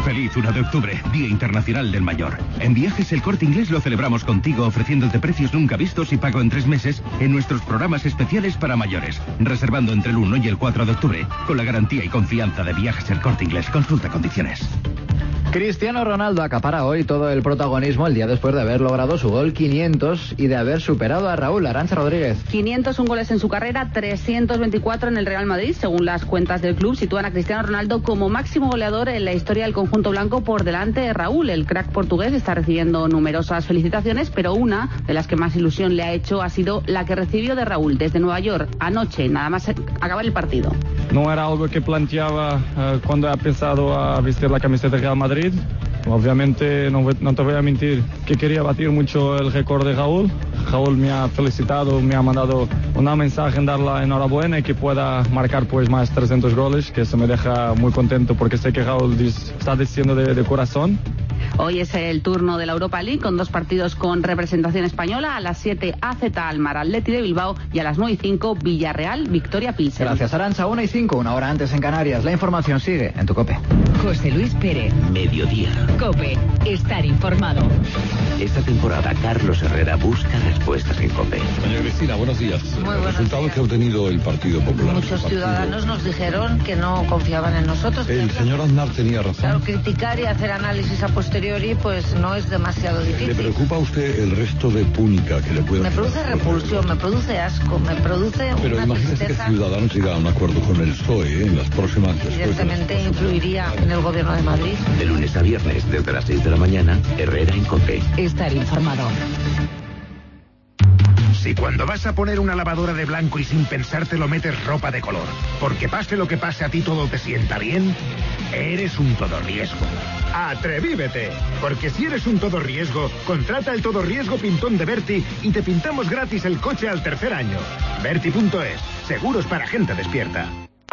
Feliz 1 de octubre, Día Internacional del Mayor. En Viajes El Corte Inglés lo celebramos contigo ofreciéndote precios nunca vistos y pago en 3 meses en nuestros programas especiales para mayores. Reservando entre el 1 y el 4 de octubre con la garantía y confianza de Viajes El Corte Inglés. Consulta condiciones. Cristiano Ronaldo acapara hoy todo el protagonismo el día después de haber logrado su gol 500 y de haber superado a Raúl Arantxa Rodríguez. 501 goles en su carrera, 324 en el Real Madrid. Según las cuentas del club, sitúan a Cristiano Ronaldo como máximo goleador en la historia del conjunto blanco por delante de Raúl. El crack portugués está recibiendo numerosas felicitaciones, pero una de las que más ilusión le ha hecho ha sido la que recibió de Raúl desde Nueva York anoche, nada más acabar el partido. No era algo que planteaba cuando he pensado a vestir la camiseta de Real Madrid. Obviamente no te voy a mentir que quería batir mucho el récord de Raúl. Raúl me ha felicitado, me ha mandado una mensaje en dar la enhorabuena y que pueda marcar pues más 300 goles, que eso me deja muy contento porque sé que Raúl está diciendo de corazón. Hoy es el turno de la Europa League con 2 partidos con representación española. A las 7 AZ Alkmaar Athletic de Bilbao y a las 9:05 Villarreal Victoria Pilsen. Gracias, Arantxa. 1:05, una hora antes en Canarias. La información sigue en tu COPE. José Luis Pérez. Mediodía. COPE. Estar informado. Esta temporada Carlos Herrera busca respuestas en COPE. Doña Cristina, buenos días. Muy buenos Resultados días. que ha obtenido el Partido Popular. Muchos ciudadanos nos dijeron que no confiaban en nosotros. El señor Aznar tenía razón. Claro, criticar y hacer análisis a posteriori pues no es demasiado ¿Le difícil. preocupa a usted el resto de púnica que le puede Me produce repulsión, me produce asco, me produce Pero una imagínese que tristeza. Ciudadanos llega a un acuerdo con el PSOE en las próximas... Evidentemente influiría en el gobierno de Madrid. De lunes a viernes, desde las 6 de la mañana, Herrera en COPE. Estar informado. Si cuando vas a poner una lavadora de blanco y sin pensártelo metes ropa de color, porque pase lo que pase a ti todo te sienta bien, eres un todo riesgo. ¡Atrevívete! Porque si eres un todo riesgo, contrata el todo riesgo pintón de Berti y te pintamos gratis el coche al 3er año. Berti.es, seguros para gente despierta.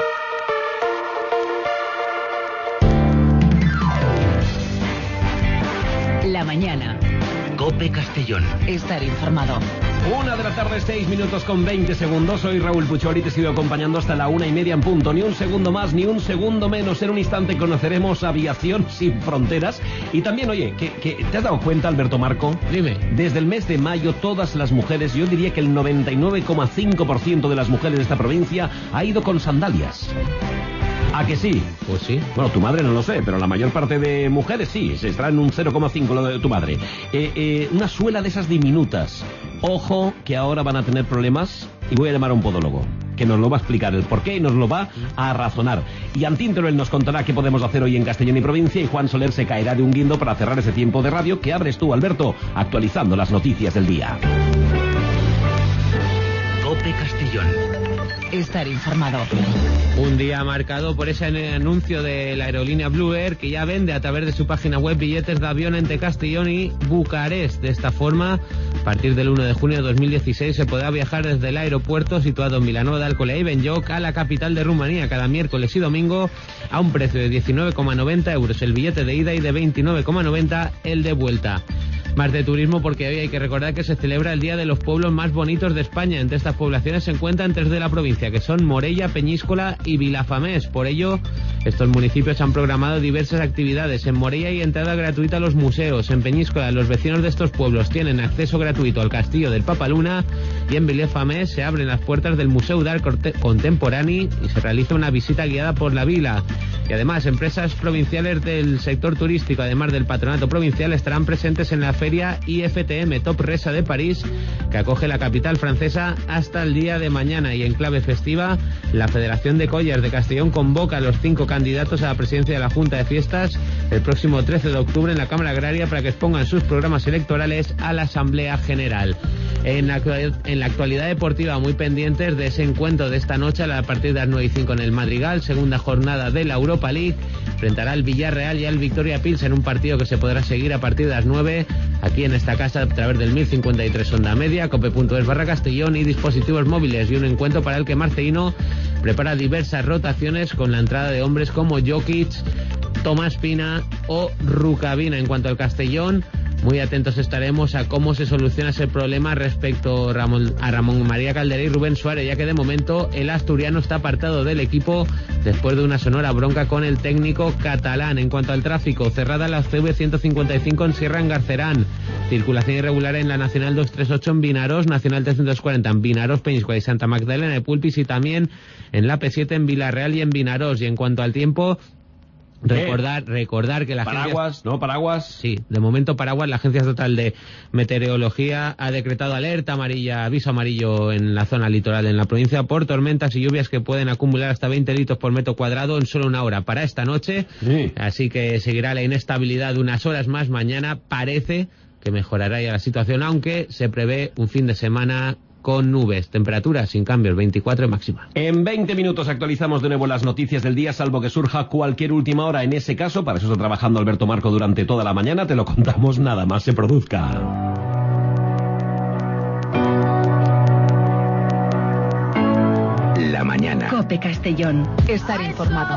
La mañana. COPE Castellón. Estar informado. 1 de la tarde, 6 minutos con 20 segundos. Soy Raúl Puchol y te sigo acompañando hasta la 1:30 en punto. Ni un segundo más, ni un segundo menos. En un instante conoceremos Aviación Sin Fronteras. Y también, oye, que ¿te has dado cuenta, Alberto Marco? Dime. Desde el mes de mayo, todas las mujeres, yo diría que el 99,5% de las mujeres de esta provincia ha ido con sandalias. ¿A que sí? Pues sí. Bueno, tu madre no lo sé, pero la mayor parte de mujeres sí, se estará en un 0,5 lo de tu madre. Una suela de esas diminutas. Ojo, que ahora van a tener problemas y voy a llamar a un podólogo, que nos lo va a explicar el porqué y nos lo va a razonar. Y Antín Teruel nos contará qué podemos hacer hoy en Castellón y provincia, y Juan Soler se caerá de un guindo para cerrar ese tiempo de radio que abres tú, Alberto, actualizando las noticias del día. COPE Castellón. Estar informado. Un día marcado por ese anuncio de la aerolínea Blue Air, que ya vende a través de su página web billetes de avión entre Castellón y Bucarest. De esta forma, a partir del 1 de junio de 2016 se podrá viajar desde el aeropuerto situado en Vilanova de Alcolea y Benlloc a la capital de Rumanía cada miércoles y domingo a un precio de 19,90 euros el billete de ida y de 29,90 el de vuelta. Más de turismo, porque hoy hay que recordar que se celebra el Día de los Pueblos más bonitos de España. Entre estas poblaciones se encuentran 3 de la provincia, que son Morella, Peñíscola y Vilafamés. Por ello, estos municipios han programado diversas actividades. En Morella hay entrada gratuita a los museos. En Peñíscola, los vecinos de estos pueblos tienen acceso gratuito al castillo del Papaluna. Y en Vilafamés se abren las puertas del Museu d'Art Contemporani y se realiza una visita guiada por la vila. Y además, empresas provinciales del sector turístico, además del patronato provincial, estarán presentes en la feria IFTM Top Resa de París, que acoge la capital francesa hasta el día de mañana. Y en clave festiva, la Federación de Collas de Castellón convoca a los 5 candidatos a la presidencia de la Junta de Fiestas el próximo 13 de octubre en la Cámara Agraria para que expongan sus programas electorales a la Asamblea General. En la actualidad deportiva, muy pendientes de ese encuentro de esta noche a partir de las 9:05 en el Madrigal, segunda jornada de la Europa League, enfrentará al Villarreal y al Victoria Pilsen, un partido que se podrá seguir a partir de las 9 aquí en esta casa a través del 1053 onda media, cope.es/Castellón y dispositivos móviles, y un encuentro para el que Marcelino prepara diversas rotaciones con la entrada de hombres como Jokic, Tomás Pina o Rukavina. En cuanto al Castellón, Muy atentos estaremos a cómo se soluciona ese problema respecto a Ramón María Calderé y Rubén Suárez, ya que de momento el asturiano está apartado del equipo después de una sonora bronca con el técnico catalán. En cuanto al tráfico, cerrada la CV155 en Sierra Engarcerán, circulación irregular en la Nacional 238 en Vinarós, Nacional 340 en Vinarós, Peñíscola y Santa Magdalena de Pulpis, y también en la P7 en Villarreal y en Vinarós. Y en cuanto al tiempo, recordar que la paraguas, ¿no? Paraguas. Sí, de momento paraguas. La Agencia Estatal de Meteorología ha decretado alerta amarilla, aviso amarillo en la zona litoral en la provincia por tormentas y lluvias que pueden acumular hasta 20 litros por metro cuadrado en solo una hora para esta noche. Sí. Así que seguirá la inestabilidad unas horas más. Mañana parece que mejorará ya la situación, aunque se prevé un fin de semana con nubes, temperaturas sin cambios, 24 máxima. En 20 minutos actualizamos de nuevo las noticias del día, salvo que surja cualquier última hora. En ese caso, para eso está trabajando Alberto Marco durante toda la mañana, te lo contamos nada más se produzca. La mañana. COPE Castellón. Estar informado.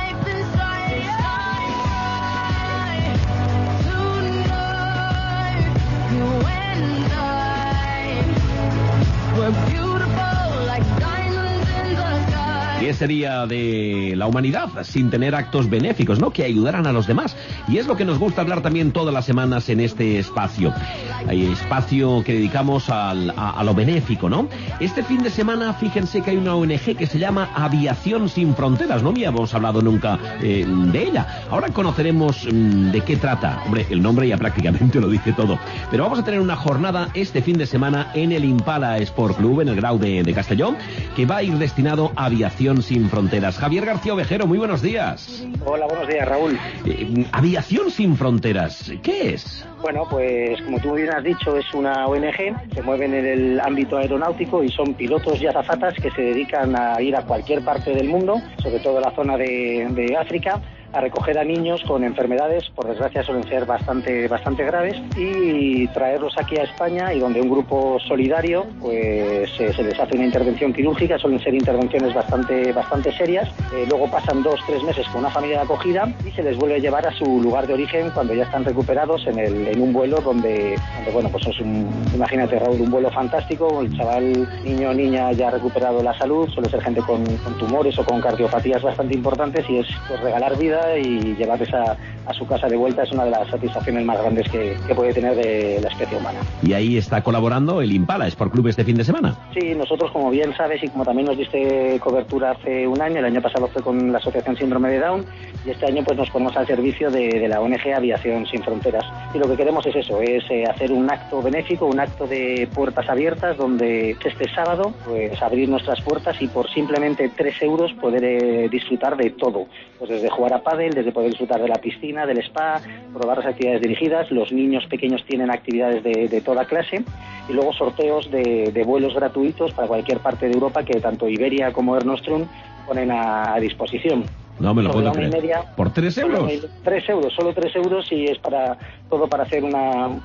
¿Qué sería de la humanidad sin tener actos benéficos, ¿no? Que ayudaran a los demás. Y es lo que nos gusta hablar también todas las semanas en este espacio. Hay espacio que dedicamos a lo benéfico, ¿no? Este fin de semana, fíjense que hay una ONG que se llama Aviación Sin Fronteras. No habíamos hablado nunca de ella. Ahora conoceremos de qué trata. Hombre, el nombre ya prácticamente lo dice todo. Pero vamos a tener una jornada este fin de semana en el Impala Sport Club, en el Grau de Castellón, que va a ir destinado a Aviación Sin Fronteras. Javier García Ovejero, muy buenos días. Hola, buenos días, Raúl. Aviación Sin Fronteras, ¿qué es? Bueno, pues como tú bien has dicho, es una ONG, se mueven en el ámbito aeronáutico y son pilotos y azafatas que se dedican a ir a cualquier parte del mundo, sobre todo a la zona de África, a recoger a niños con enfermedades, por desgracia suelen ser bastante graves, y traerlos aquí a España, y donde un grupo solidario pues se les hace una intervención quirúrgica. Suelen ser intervenciones bastante serias. Luego pasan 2-3 meses con una familia de acogida y se les vuelve a llevar a su lugar de origen cuando ya están recuperados en un vuelo donde bueno, pues es imagínate, Raúl, un vuelo fantástico. El chaval, niño o niña ya ha recuperado la salud, suele ser gente con tumores o con cardiopatías bastante importantes, y es pues regalar vida y llevarles a su casa de vuelta. Es una de las satisfacciones más grandes que puede tener de la especie humana. Y ahí está colaborando el Impala Sport Club este fin de semana. Sí, nosotros, como bien sabes y como también nos diste cobertura hace un año, el año pasado fue con la Asociación Síndrome de Down, y este año pues nos ponemos al servicio de la ONG Aviación Sin Fronteras. Y lo que queremos es eso, es hacer un acto benéfico, un acto de puertas abiertas, donde este sábado pues abrir nuestras puertas y por simplemente 3 euros poder disfrutar de todo. Pues desde jugar a pádel, desde poder disfrutar de la piscina, del spa, probar las actividades dirigidas. Los niños pequeños tienen actividades de toda clase, y luego sorteos de vuelos gratuitos para cualquier parte de Europa que tanto Iberia como Air Nostrum ponen a disposición. No me lo puedo creer. ¿Por 3 euros? 3 euros, solo 3 euros, y es para hacer una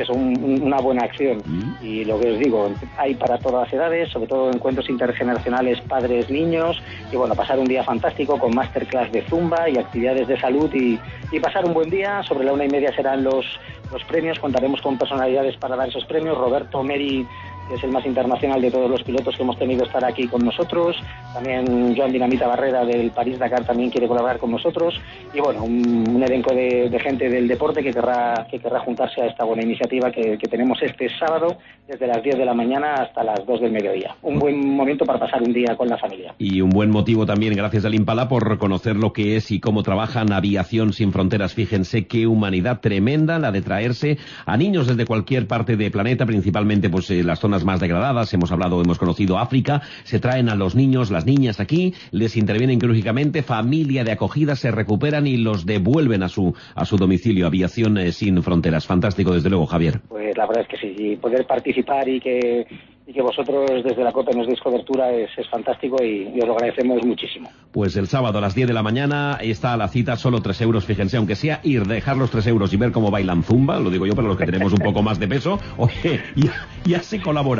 buena acción. Y lo que os digo, hay para todas las edades, sobre todo encuentros intergeneracionales padres-niños, y bueno, pasar un día fantástico con masterclass de zumba y actividades de salud, y pasar un buen día. Sobre la 1:30 serán los premios, contaremos con personalidades para dar esos premios. Roberto Meri, que es el más internacional de todos los pilotos que hemos tenido, estar aquí con nosotros. También Joan Dinamita Barrera del París-Dakar también quiere colaborar con nosotros. Y bueno, un elenco de gente del deporte que querrá juntarse a esta buena iniciativa que tenemos este sábado desde las 10 de la mañana hasta las 2 del mediodía. Un buen momento para pasar un día con la familia. Y un buen motivo también, gracias al Impala, por conocer lo que es y cómo trabajan Aviación Sin Fronteras. Fíjense qué humanidad tremenda la de traerse a niños desde cualquier parte del planeta, principalmente pues las zonas más degradadas. Hemos conocido África. Se traen a los niños, las niñas aquí, les intervienen quirúrgicamente, familia de acogida, se recuperan y los devuelven a su domicilio. Aviación Sin Fronteras. Fantástico, desde luego, Javier. Pues la verdad es que sí, y poder participar y que vosotros desde la COPE nos deis cobertura es fantástico, y os lo agradecemos muchísimo. Pues el sábado a las 10 de la mañana está a la cita, solo 3 euros, fíjense, aunque sea ir, dejar los 3 euros y ver cómo bailan zumba, lo digo yo para los que tenemos un poco más de peso, oye, ya se colabora.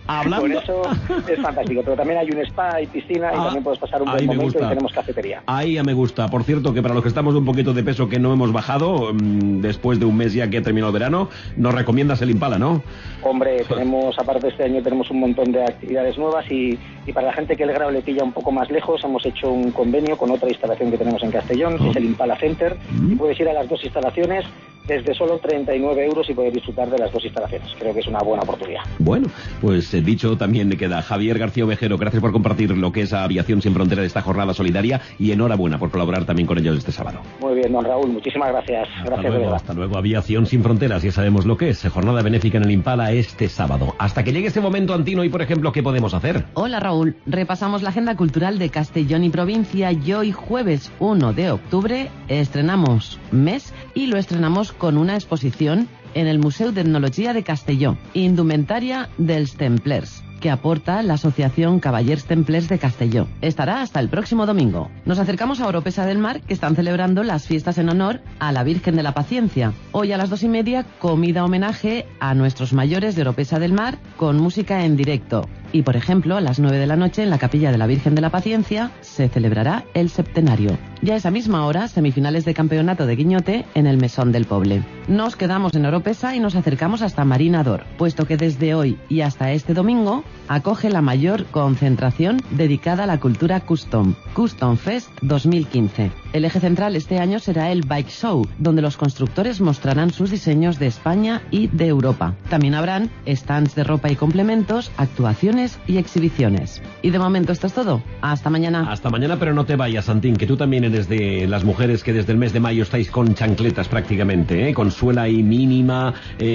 Hablando... Por eso es fantástico. Pero también hay un spa, hay piscina y también puedes pasar un buen momento y tenemos cafetería. Ahí ya me gusta. Por cierto, que para los que estamos un poquito de peso que no hemos bajado, después de un mes ya que ha terminado el verano, nos recomiendas el Impala, ¿no? Hombre, tenemos, aparte este año tenemos un montón de actividades nuevas y para la gente que el Grau le pilla un poco más lejos, hemos hecho un convenio con otra instalación que tenemos en Castellón, que es el Impala Center, y puedes ir a las dos instalaciones desde solo 39 euros y poder disfrutar de las dos instalaciones. Creo que es una buena oportunidad. Bueno, pues dicho también me queda. Javier García Ovejero, gracias por compartir lo que es Aviación Sin Fronteras de esta jornada solidaria y enhorabuena por colaborar también con ellos este sábado. Muy bien, don Raúl, muchísimas gracias. Gracias de verdad. Hasta luego, Aviación Sin Fronteras, ya sabemos lo que es. Jornada benéfica en el Impala este sábado. Hasta que llegue este momento, Antino, y por ejemplo, ¿qué podemos hacer? Hola Raúl, repasamos la agenda cultural de Castellón y provincia y hoy jueves 1 de octubre estrenamos mes y lo estrenamos con una exposición en el Museu d'Etnologia de Castelló, indumentaria dels Templers, que aporta la Asociación Cavallers Templers de Castelló. Estará hasta el próximo domingo. Nos acercamos a Oropesa del Mar, que están celebrando las fiestas en honor a la Virgen de la Paciencia. Hoy a las 2:30, comida homenaje a nuestros mayores de Oropesa del Mar con música en directo. Y, por ejemplo, a las 9 de la noche en la Capilla de la Virgen de la Paciencia se celebrará el septenario. Ya a esa misma hora, semifinales de campeonato de guiñote en el Mesón del Poble. Nos quedamos en Oropesa y nos acercamos hasta Marina d'Or, puesto que desde hoy y hasta este domingo acoge la mayor concentración dedicada a la cultura custom, Custom Fest 2015. El eje central este año será el Bike Show, donde los constructores mostrarán sus diseños de España y de Europa. También habrán stands de ropa y complementos, actuaciones y exhibiciones. Y de momento esto es todo. Hasta mañana. Hasta mañana, pero no te vayas, Santín, que tú también eres de las mujeres que desde el mes de mayo estáis con chancletas prácticamente, ¿eh? Con suela ahí mínima,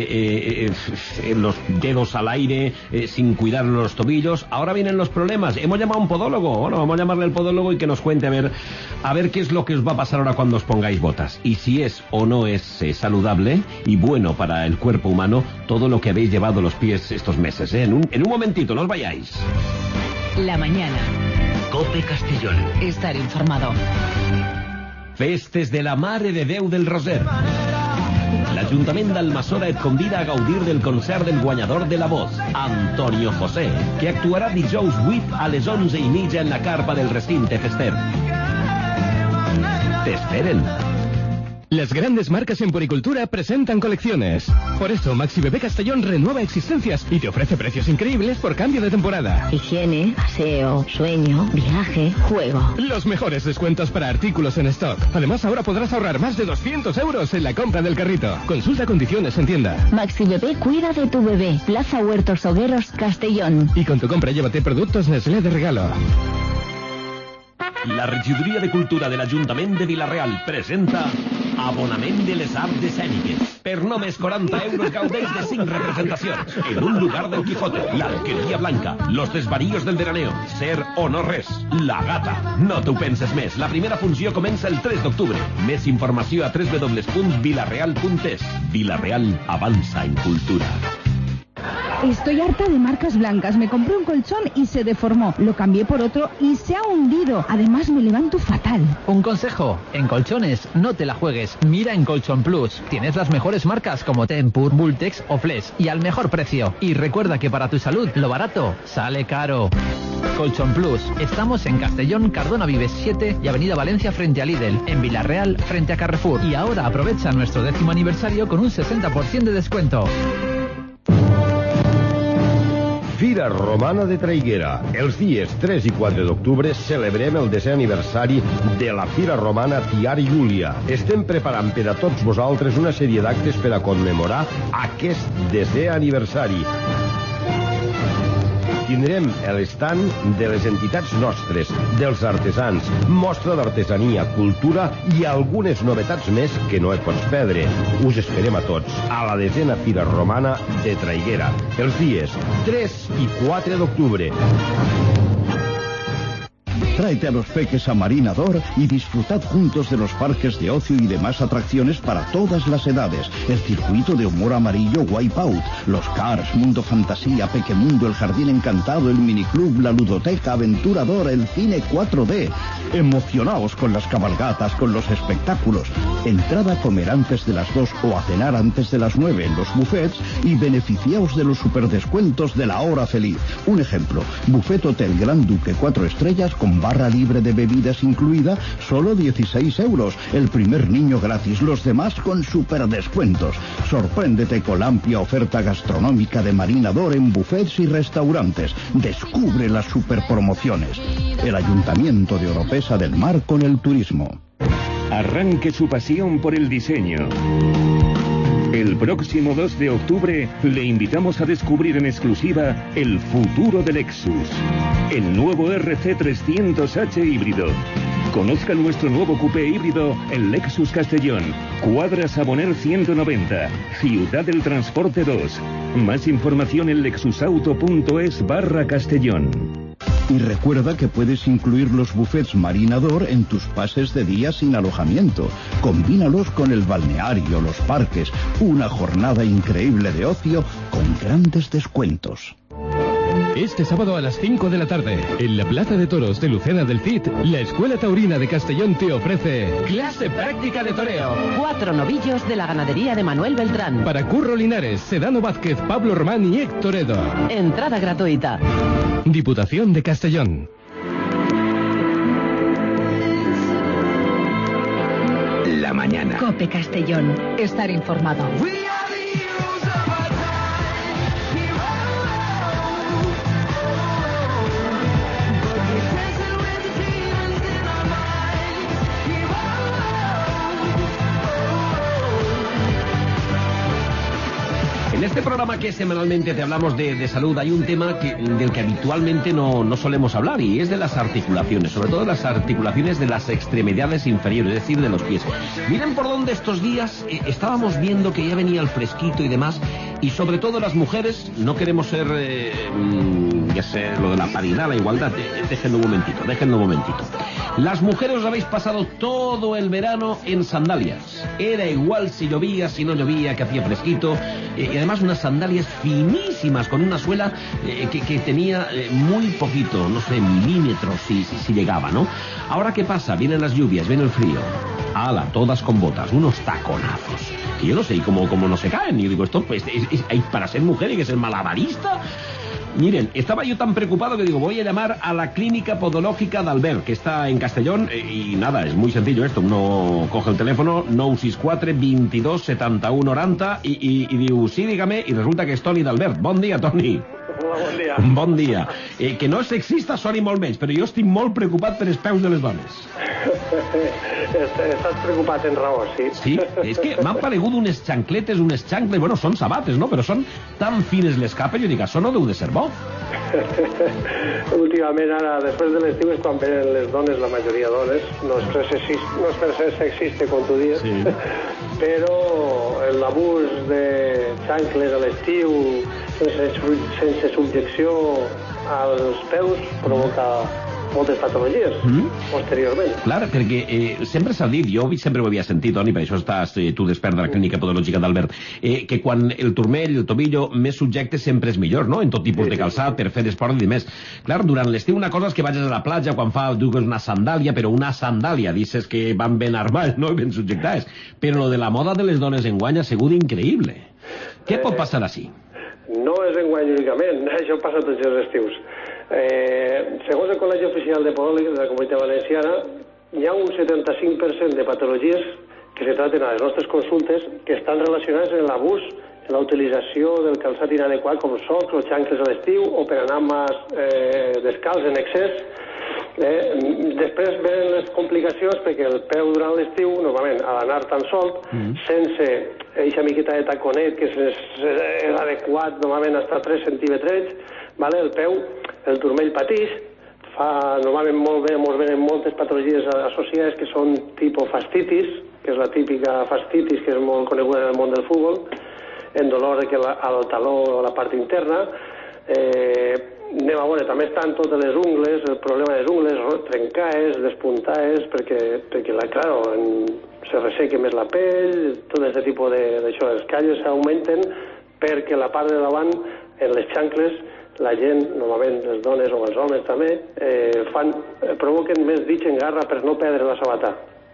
los dedos al aire, sin cuidar los tobillos. Ahora vienen los problemas. Hemos llamado a un podólogo. Bueno, vamos a llamarle al podólogo y que nos cuente a ver qué es lo que os va a pasar ahora cuando os pongáis botas. Y si es o no es saludable y bueno para el cuerpo humano todo lo que habéis llevado los pies estos meses, ¿eh? En un momentito, no os vayáis. La mañana. Cope Castellón. Estar informado. Festes de la Mare de Déu del Roser. L'Ajuntament d'Almassora et convida a gaudir del concert del guanyador de la Voz, Antonio José, que actuarà dijous 8 a les 11:30 en la carpa del recinte fester. Te esperen. Las grandes marcas en puricultura presentan colecciones. Por eso, Maxi Bebé Castellón renueva existencias y te ofrece precios increíbles por cambio de temporada. Higiene, aseo, sueño, viaje, juego. Los mejores descuentos para artículos en stock. Además, ahora podrás ahorrar más de 200 euros en la compra del carrito. Consulta condiciones en tienda. Maxi Bebé cuida de tu bebé. Plaza Huertos Hogueros, Castellón. Y con tu compra llévate productos Nestlé de regalo. La Regidoria de Cultura de l'Ajuntament de Vila-real presenta Abonament de les Arts Escèniques. Per només 40 euros gaudeix de 5 representacions. En un lugar del Quijote, l'Alquería Blanca, Los Desvaríos del Veraneo, Ser o no res, La Gata. No t'ho penses més. La primera funció comença el 3 d'octubre. Més informació a www.vilareal.es. Vila-real avança en cultura. Estoy harta de marcas blancas. Me compré un colchón y se deformó. Lo cambié por otro y se ha hundido. Además me levanto fatal. Un consejo. En colchones no te la juegues. Mira en Colchón Plus. Tienes las mejores marcas como Tempur, Bultex o Flex. Y al mejor precio. Y recuerda que para tu salud lo barato sale caro. Colchón Plus. Estamos en Castellón, Cardona Vives 7 y Avenida Valencia frente a Lidl. En Vila-real frente a Carrefour. Y ahora aprovecha nuestro 10º aniversario con un 60% de descuento. Fira Romana de Traiguera. Els dies 3 i 4 d'octubre celebrem el 10è aniversari de la Fira Romana Tiar i Júlia. Estem preparant per a tots vosaltres una sèrie d'actes per a commemorar aquest 10è aniversari. Tindrem l'estand de les entitats nostres, dels artesans, mostra d'artesania, cultura i algunes novetats més que no et pots perdre. Us esperem a tots a la 10a Fira Romana de Traiguera, els dies 3 i 4 d'octubre. Tráete a los peques a Marinador y disfrutad juntos de los parques de ocio y demás atracciones para todas las edades. El circuito de humor amarillo Wipeout, los Cars, Mundo Fantasía, Pequemundo, el Jardín Encantado, el Miniclub, la Ludoteca, Aventurador, el cine 4D. Emocionaos con las cabalgatas, con los espectáculos. Entrad a comer antes de las 2 o a cenar antes de las 9 en los buffets y beneficiaos de los superdescuentos de la hora feliz. Un ejemplo, Buffet Hotel Gran Duque 4 estrellas con barra libre de bebidas incluida, solo 16 euros. El primer niño gratis, los demás con superdescuentos. Sorpréndete con la amplia oferta gastronómica de Marinador en buffets y restaurantes. Descubre las superpromociones. El Ayuntamiento de Oropesa del Mar con el turismo. Arranque su pasión por el diseño. El próximo 2 de octubre le invitamos a descubrir en exclusiva el futuro de Lexus. El nuevo RC300H híbrido. Conozca nuestro nuevo coupé híbrido en Lexus Castellón. Cuadra Saboner 190. Ciudad del Transporte 2. Más información en lexusauto.es/Castellón. Y recuerda que puedes incluir los buffets Marinador en tus pases de día sin alojamiento. Combínalos con el balneario, los parques. Una jornada increíble de ocio con grandes descuentos. Este sábado a las 5 de la tarde, en la Plaza de Toros de Lucena del Cid, la Escuela Taurina de Castellón te ofrece clase práctica de toreo. 4 novillos de la ganadería de Manuel Beltrán. Para Curro Linares, Sedano Vázquez, Pablo Román y Héctor Edo. Entrada gratuita. Diputación de Castellón. La mañana. COPE Castellón. Estar informado. En este programa que semanalmente te hablamos de salud, hay un tema del que habitualmente no solemos hablar, y es de las articulaciones, sobre todo las articulaciones de las extremidades inferiores, es decir, de los pies. Miren por dónde estos días estábamos viendo que ya venía el fresquito y demás, y sobre todo las mujeres, no queremos ser, ya sé, lo de la paridad, la igualdad, déjenlo un momentito. Las mujeres os habéis pasado todo el verano en sandalias. Era igual si llovía, si no llovía, que hacía fresquito. Y además unas sandalias finísimas con una suela que tenía muy poquito, no sé, milímetros si llegaba, ¿no? Ahora, ¿qué pasa? Vienen las lluvias, viene el frío. ¡Hala! Todas con botas, unos taconazos. Que yo no sé, y como no se caen. Y yo digo, esto pues, para ser mujer hay que ser malabarista. Miren, estaba yo tan preocupado que digo, voy a llamar a la Clínica Podológica d'Albert, que está en Castellón, y nada, es muy sencillo esto. Uno coge el teléfono, 964 22 71 90, y digo, sí, dígame, y resulta que es Toni d'Albert. Bon dia, Toni. Hola, bon dia. Bon dia. Que no és sexista, soni molt menys, però jo estic molt preocupat per els peus de les dones. Estàs preocupat, en raó, sí. Sí, és que m'han paregut unes xancletes, bueno, són sabates, no? Però són tan fines les capes, jo dic, això no deu de ser bo. Últimament, ara, després de l'estiu és quan venen les dones, la majoria dones, no és per ser sexista, com tu dius, sí. Però l'abús de xancles a l'estiu, sense subjecció als peus, provoca moltes patologies posteriorment. Clar, perquè sempre s'ha dit, jo sempre ho havia sentit, Toni, per això estàs tu despert de la Clínica Podològica d'Albert, que quan el turmell, el tobillo, més subjecte sempre és millor, no?, en tot tipus de calçat, per fer esport i demés. Clar, durant l'estiu una cosa és que vagis a la platja, quan dugues una sandàlia, però una sandàlia, dices que van ben armats, no?, ben subjectades. Però lo de la moda de les dones enguany ha sigut increïble. Què pot passar així? No és enguany únicament, això passa tots els estius. Segons el Col·legi Oficial de Podòlegs de la Comunitat Valenciana, hi ha un 75% de patologies que se traten a les nostres consultes que estan relacionades amb l'abús, en la utilització del calçat inadequat com socs o xancles a l'estiu o per anar més descalç en excés. Després venen les complicacions perquè el peu durant l'estiu, normalment, a l'anar tan solt, sense eixa miqueta de taconet que és adequat normalment hasta 3 centímetres, el peu, el turmell patix, normalment mos venen moltes patologies associades que són tipus fascitis, que és la típica fascitis que és molt coneguda en el món del futbol, en dolor al taló o a la part interna, anem a veure, també estan totes les ungles, el problema de les ungles, trencades, despuntades, perquè claro, se resseca més la pell, tot aquest tipus d'això. Els callos s'augmenten perquè la part de davant, en les xancles, la gent, normalment les dones o els homes també, provoquen més dits en garra per no perdre la sabata.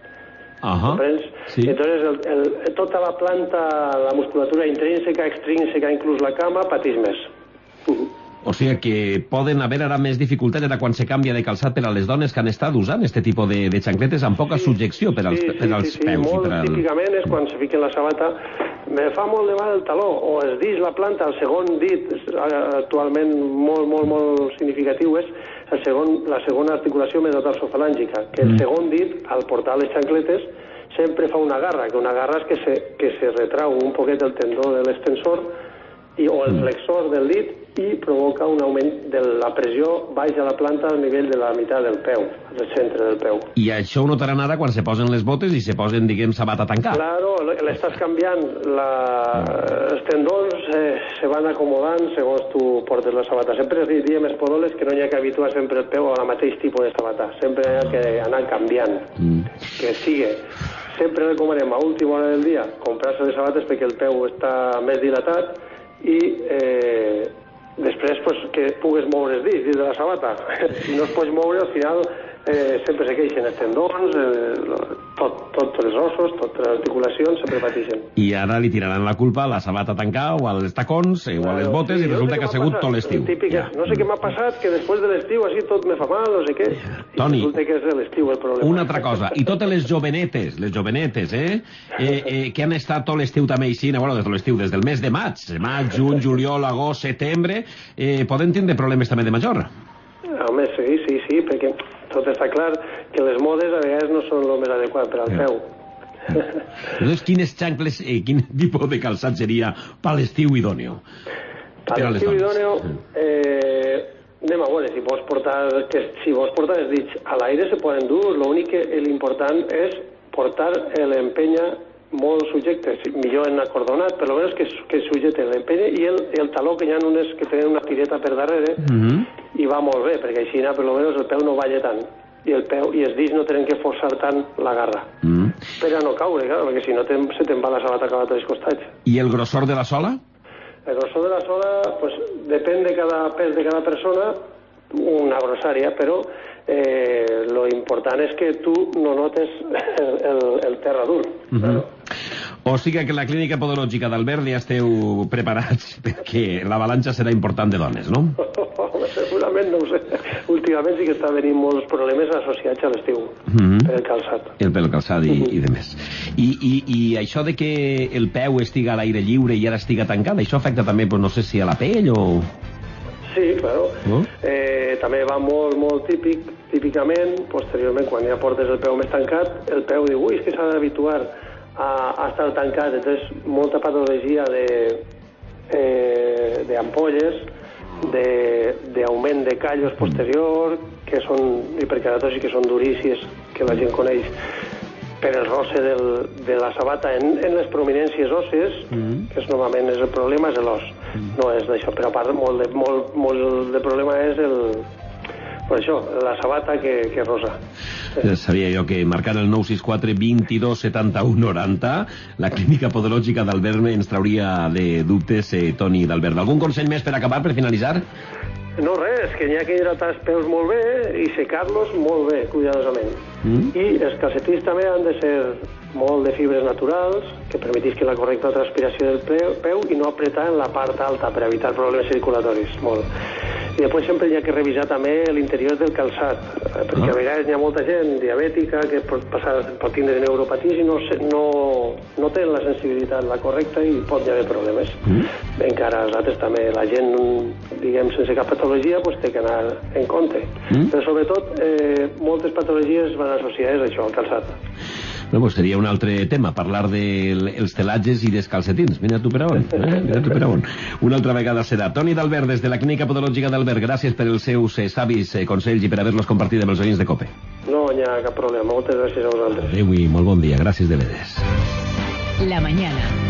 Sí. Entonces, tota la planta, la musculatura intrínseca, extrínseca, inclús la cama, pateix més. O sigui que poden haver ara més dificultats quan se canvia de calçat per a les dones que han estat usant aquest tipus de xancletes amb poca subjecció per als peus. Sí, molt típicament és quan se fiquen la sabata. Me fa molt de mal el taló, o es dix la planta, el segon dit, actualment molt significatiu, és la segona articulació metatarsofalàngica, que el segon dit, al portar les xancletes, sempre fa una garra, que una garra és que se retrau un poquet el tendó de l'extensor o el flexor del dit i provoca un augment de la pressió baix a la planta al nivell de la meitat del peu, del centre del peu. I això ho notaran ara quan se posen les botes i se posen, diguem, sabata tancada. Claro, l'estàs canviant. Els tendons se van acomodant segons tu portes la sabata. Sempre diem els podoles que no hi ha que habituar sempre el peu a la mateix tipus de sabata. Sempre hi ha que anar canviant. Que sigui. Sempre recomanem a última hora del dia comprar-se les sabates perquè el peu està més dilatat i després que pugues moure els dits de la sabata. Si no es pots moure, al final sempre se queixen els tendons, tots els ossos, totes les articulacions sempre pateixen. I ara li tiraran la culpa a la sabata tancada o als tacons o a les botes i resulta que ha sigut tot l'estiu. No sé què m'ha passat, que després de l'estiu així tot me fa mal, no sé què. Toni, resulta que és de l'estiu el problema. Una altra cosa, i totes les jovenetes, que han estat tot l'estiu també així, bueno, des de l'estiu, des del mes de maig, juny, juliol, agost, setembre, poden tindre problemes també de major? Home, sí, perquè tot està clar que les modes a vegades no són el més adequat per al peu. Llavors, quines xancles, quin tipus de calçat seria per l'estiu idòneo? Per l'estiu idòneo, anem a veure, si vols portar els dits a l'aire se poden dur, l'únic que l'important és portar l'empenya molt subjecte, millor en acordonat, però almenys que sujete l'empenya i el taló, que hi ha unes que tenen una tireta per darrere, i va molt bé, perquè així almenys el peu no balla tant, i els dits no tenen que forçar tant la garra. Per a no caure, clar, perquè si no se te'n va la sabata acabat als costats. I el grossor de la sola? El grossor de la sola, pues, depèn de cada pes de cada persona, una grossària, però lo important és que tu no notes el terra dur. O sigui que la clínica podològica d'Albert ja esteu preparats perquè l'avalanxa serà important de dones, no? Segurament, no ho sé. Últimament sí que està venint molts problemes associats a l'estiu, per el calçat. Per el calçat i de més. I això de que el peu estiga a l'aire lliure i ara estiga tancat, això afecta també, no sé si a la pell o... Sí, claro. També va molt típicament, posteriorment, quan ja portes el peu més tancat, el peu diu, és que s'ha d'habituar a estar tancat. Entonces, molta patologia d'ampolles, d'augment de callos posterior, que són hiperkeratosis, que són durícies, que la gent coneix per el roce de la sabata en les prominències òssees, que normalment és el problema, és l'os. No és d'això, però a part molt de problema és per això, la sabata que rosa. Sabia jo que marcant el 964 22 71 90 la clínica podològica d'Albert ens trauria de dubtes, Toni d'Albert. Algun consell més per acabar, per finalitzar? No, res, que n'hi ha que hidratar els peus molt bé i secar-los molt bé, cuidadosament. I els calcetins també han de ser molt de fibres naturals, que permetisquen la correcta transpiració del peu i no apretar en la part alta per evitar problemes circulatoris, molt. I després sempre hi ha que revisar també l'interior del calçat, perquè a vegades hi ha molta gent diabètica que pot tindre neuropaties i no té la sensibilitat la correcta i pot haver problemes. Encara els altres també, la gent, diguem, sense cap patologia, pues, té que anar en compte. Però sobretot, moltes patologies van associades a això, al calçat. Bueno, pues seria un altre tema, parlar dels telatges i dels calcetins. Mira tu per on. Una altra vegada serà. Toni d'Albert, des de la clínica podològica d'Albert, gràcies per els seus savis consells i per haver-los compartit amb els oients de COPE. No hi ha cap problema. Moltes gràcies a vosaltres. Adéu i molt bon dia. Gràcies de veres. La mañana.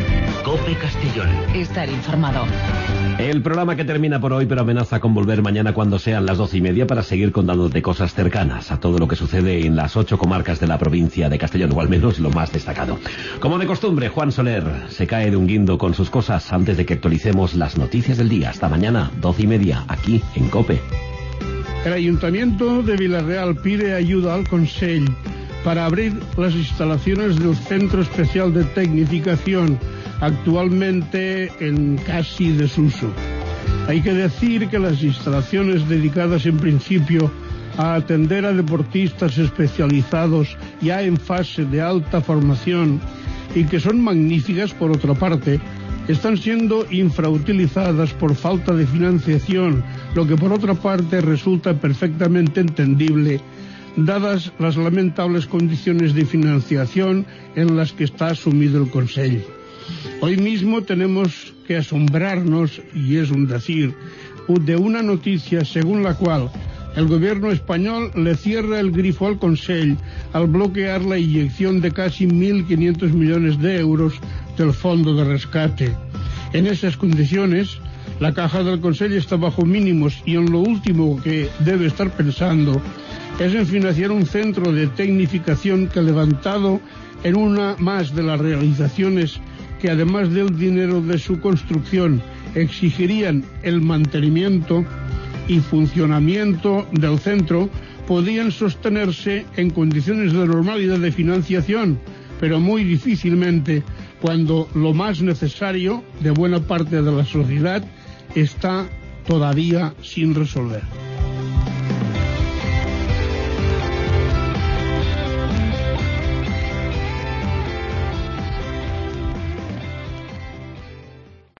COPE Castellón. Estar informado. El programa que termina por hoy, pero amenaza con volver mañana cuando sean las 12:30 para seguir contándote cosas cercanas a todo lo que sucede en las 8 comarcas de la provincia de Castellón, o al menos lo más destacado. Como de costumbre, Juan Soler se cae de un guindo con sus cosas antes de que actualicemos las noticias del día. Hasta mañana, 12:30, aquí en COPE. El Ayuntamiento de Villarreal pide ayuda al Consell para abrir las instalaciones del Centro Especial de Tecnificación, actualmente en casi desuso. Hay que decir que las instalaciones dedicadas en principio a atender a deportistas especializados ya en fase de alta formación y que son magníficas por otra parte, están siendo infrautilizadas por falta de financiación, lo que por otra parte resulta perfectamente entendible dadas las lamentables condiciones de financiación en las que está sumido el Consell. Hoy mismo tenemos que asombrarnos, y es un decir, de una noticia según la cual el gobierno español le cierra el grifo al Consell al bloquear la inyección de casi 1.500 millones de euros del fondo de rescate. En esas condiciones, la caja del Consell está bajo mínimos y en lo último que debe estar pensando es en financiar un centro de tecnificación que, levantado en una más de las realizaciones que además del dinero de su construcción exigirían el mantenimiento y funcionamiento del centro, podían sostenerse en condiciones de normalidad de financiación, pero muy difícilmente cuando lo más necesario de buena parte de la sociedad está todavía sin resolver.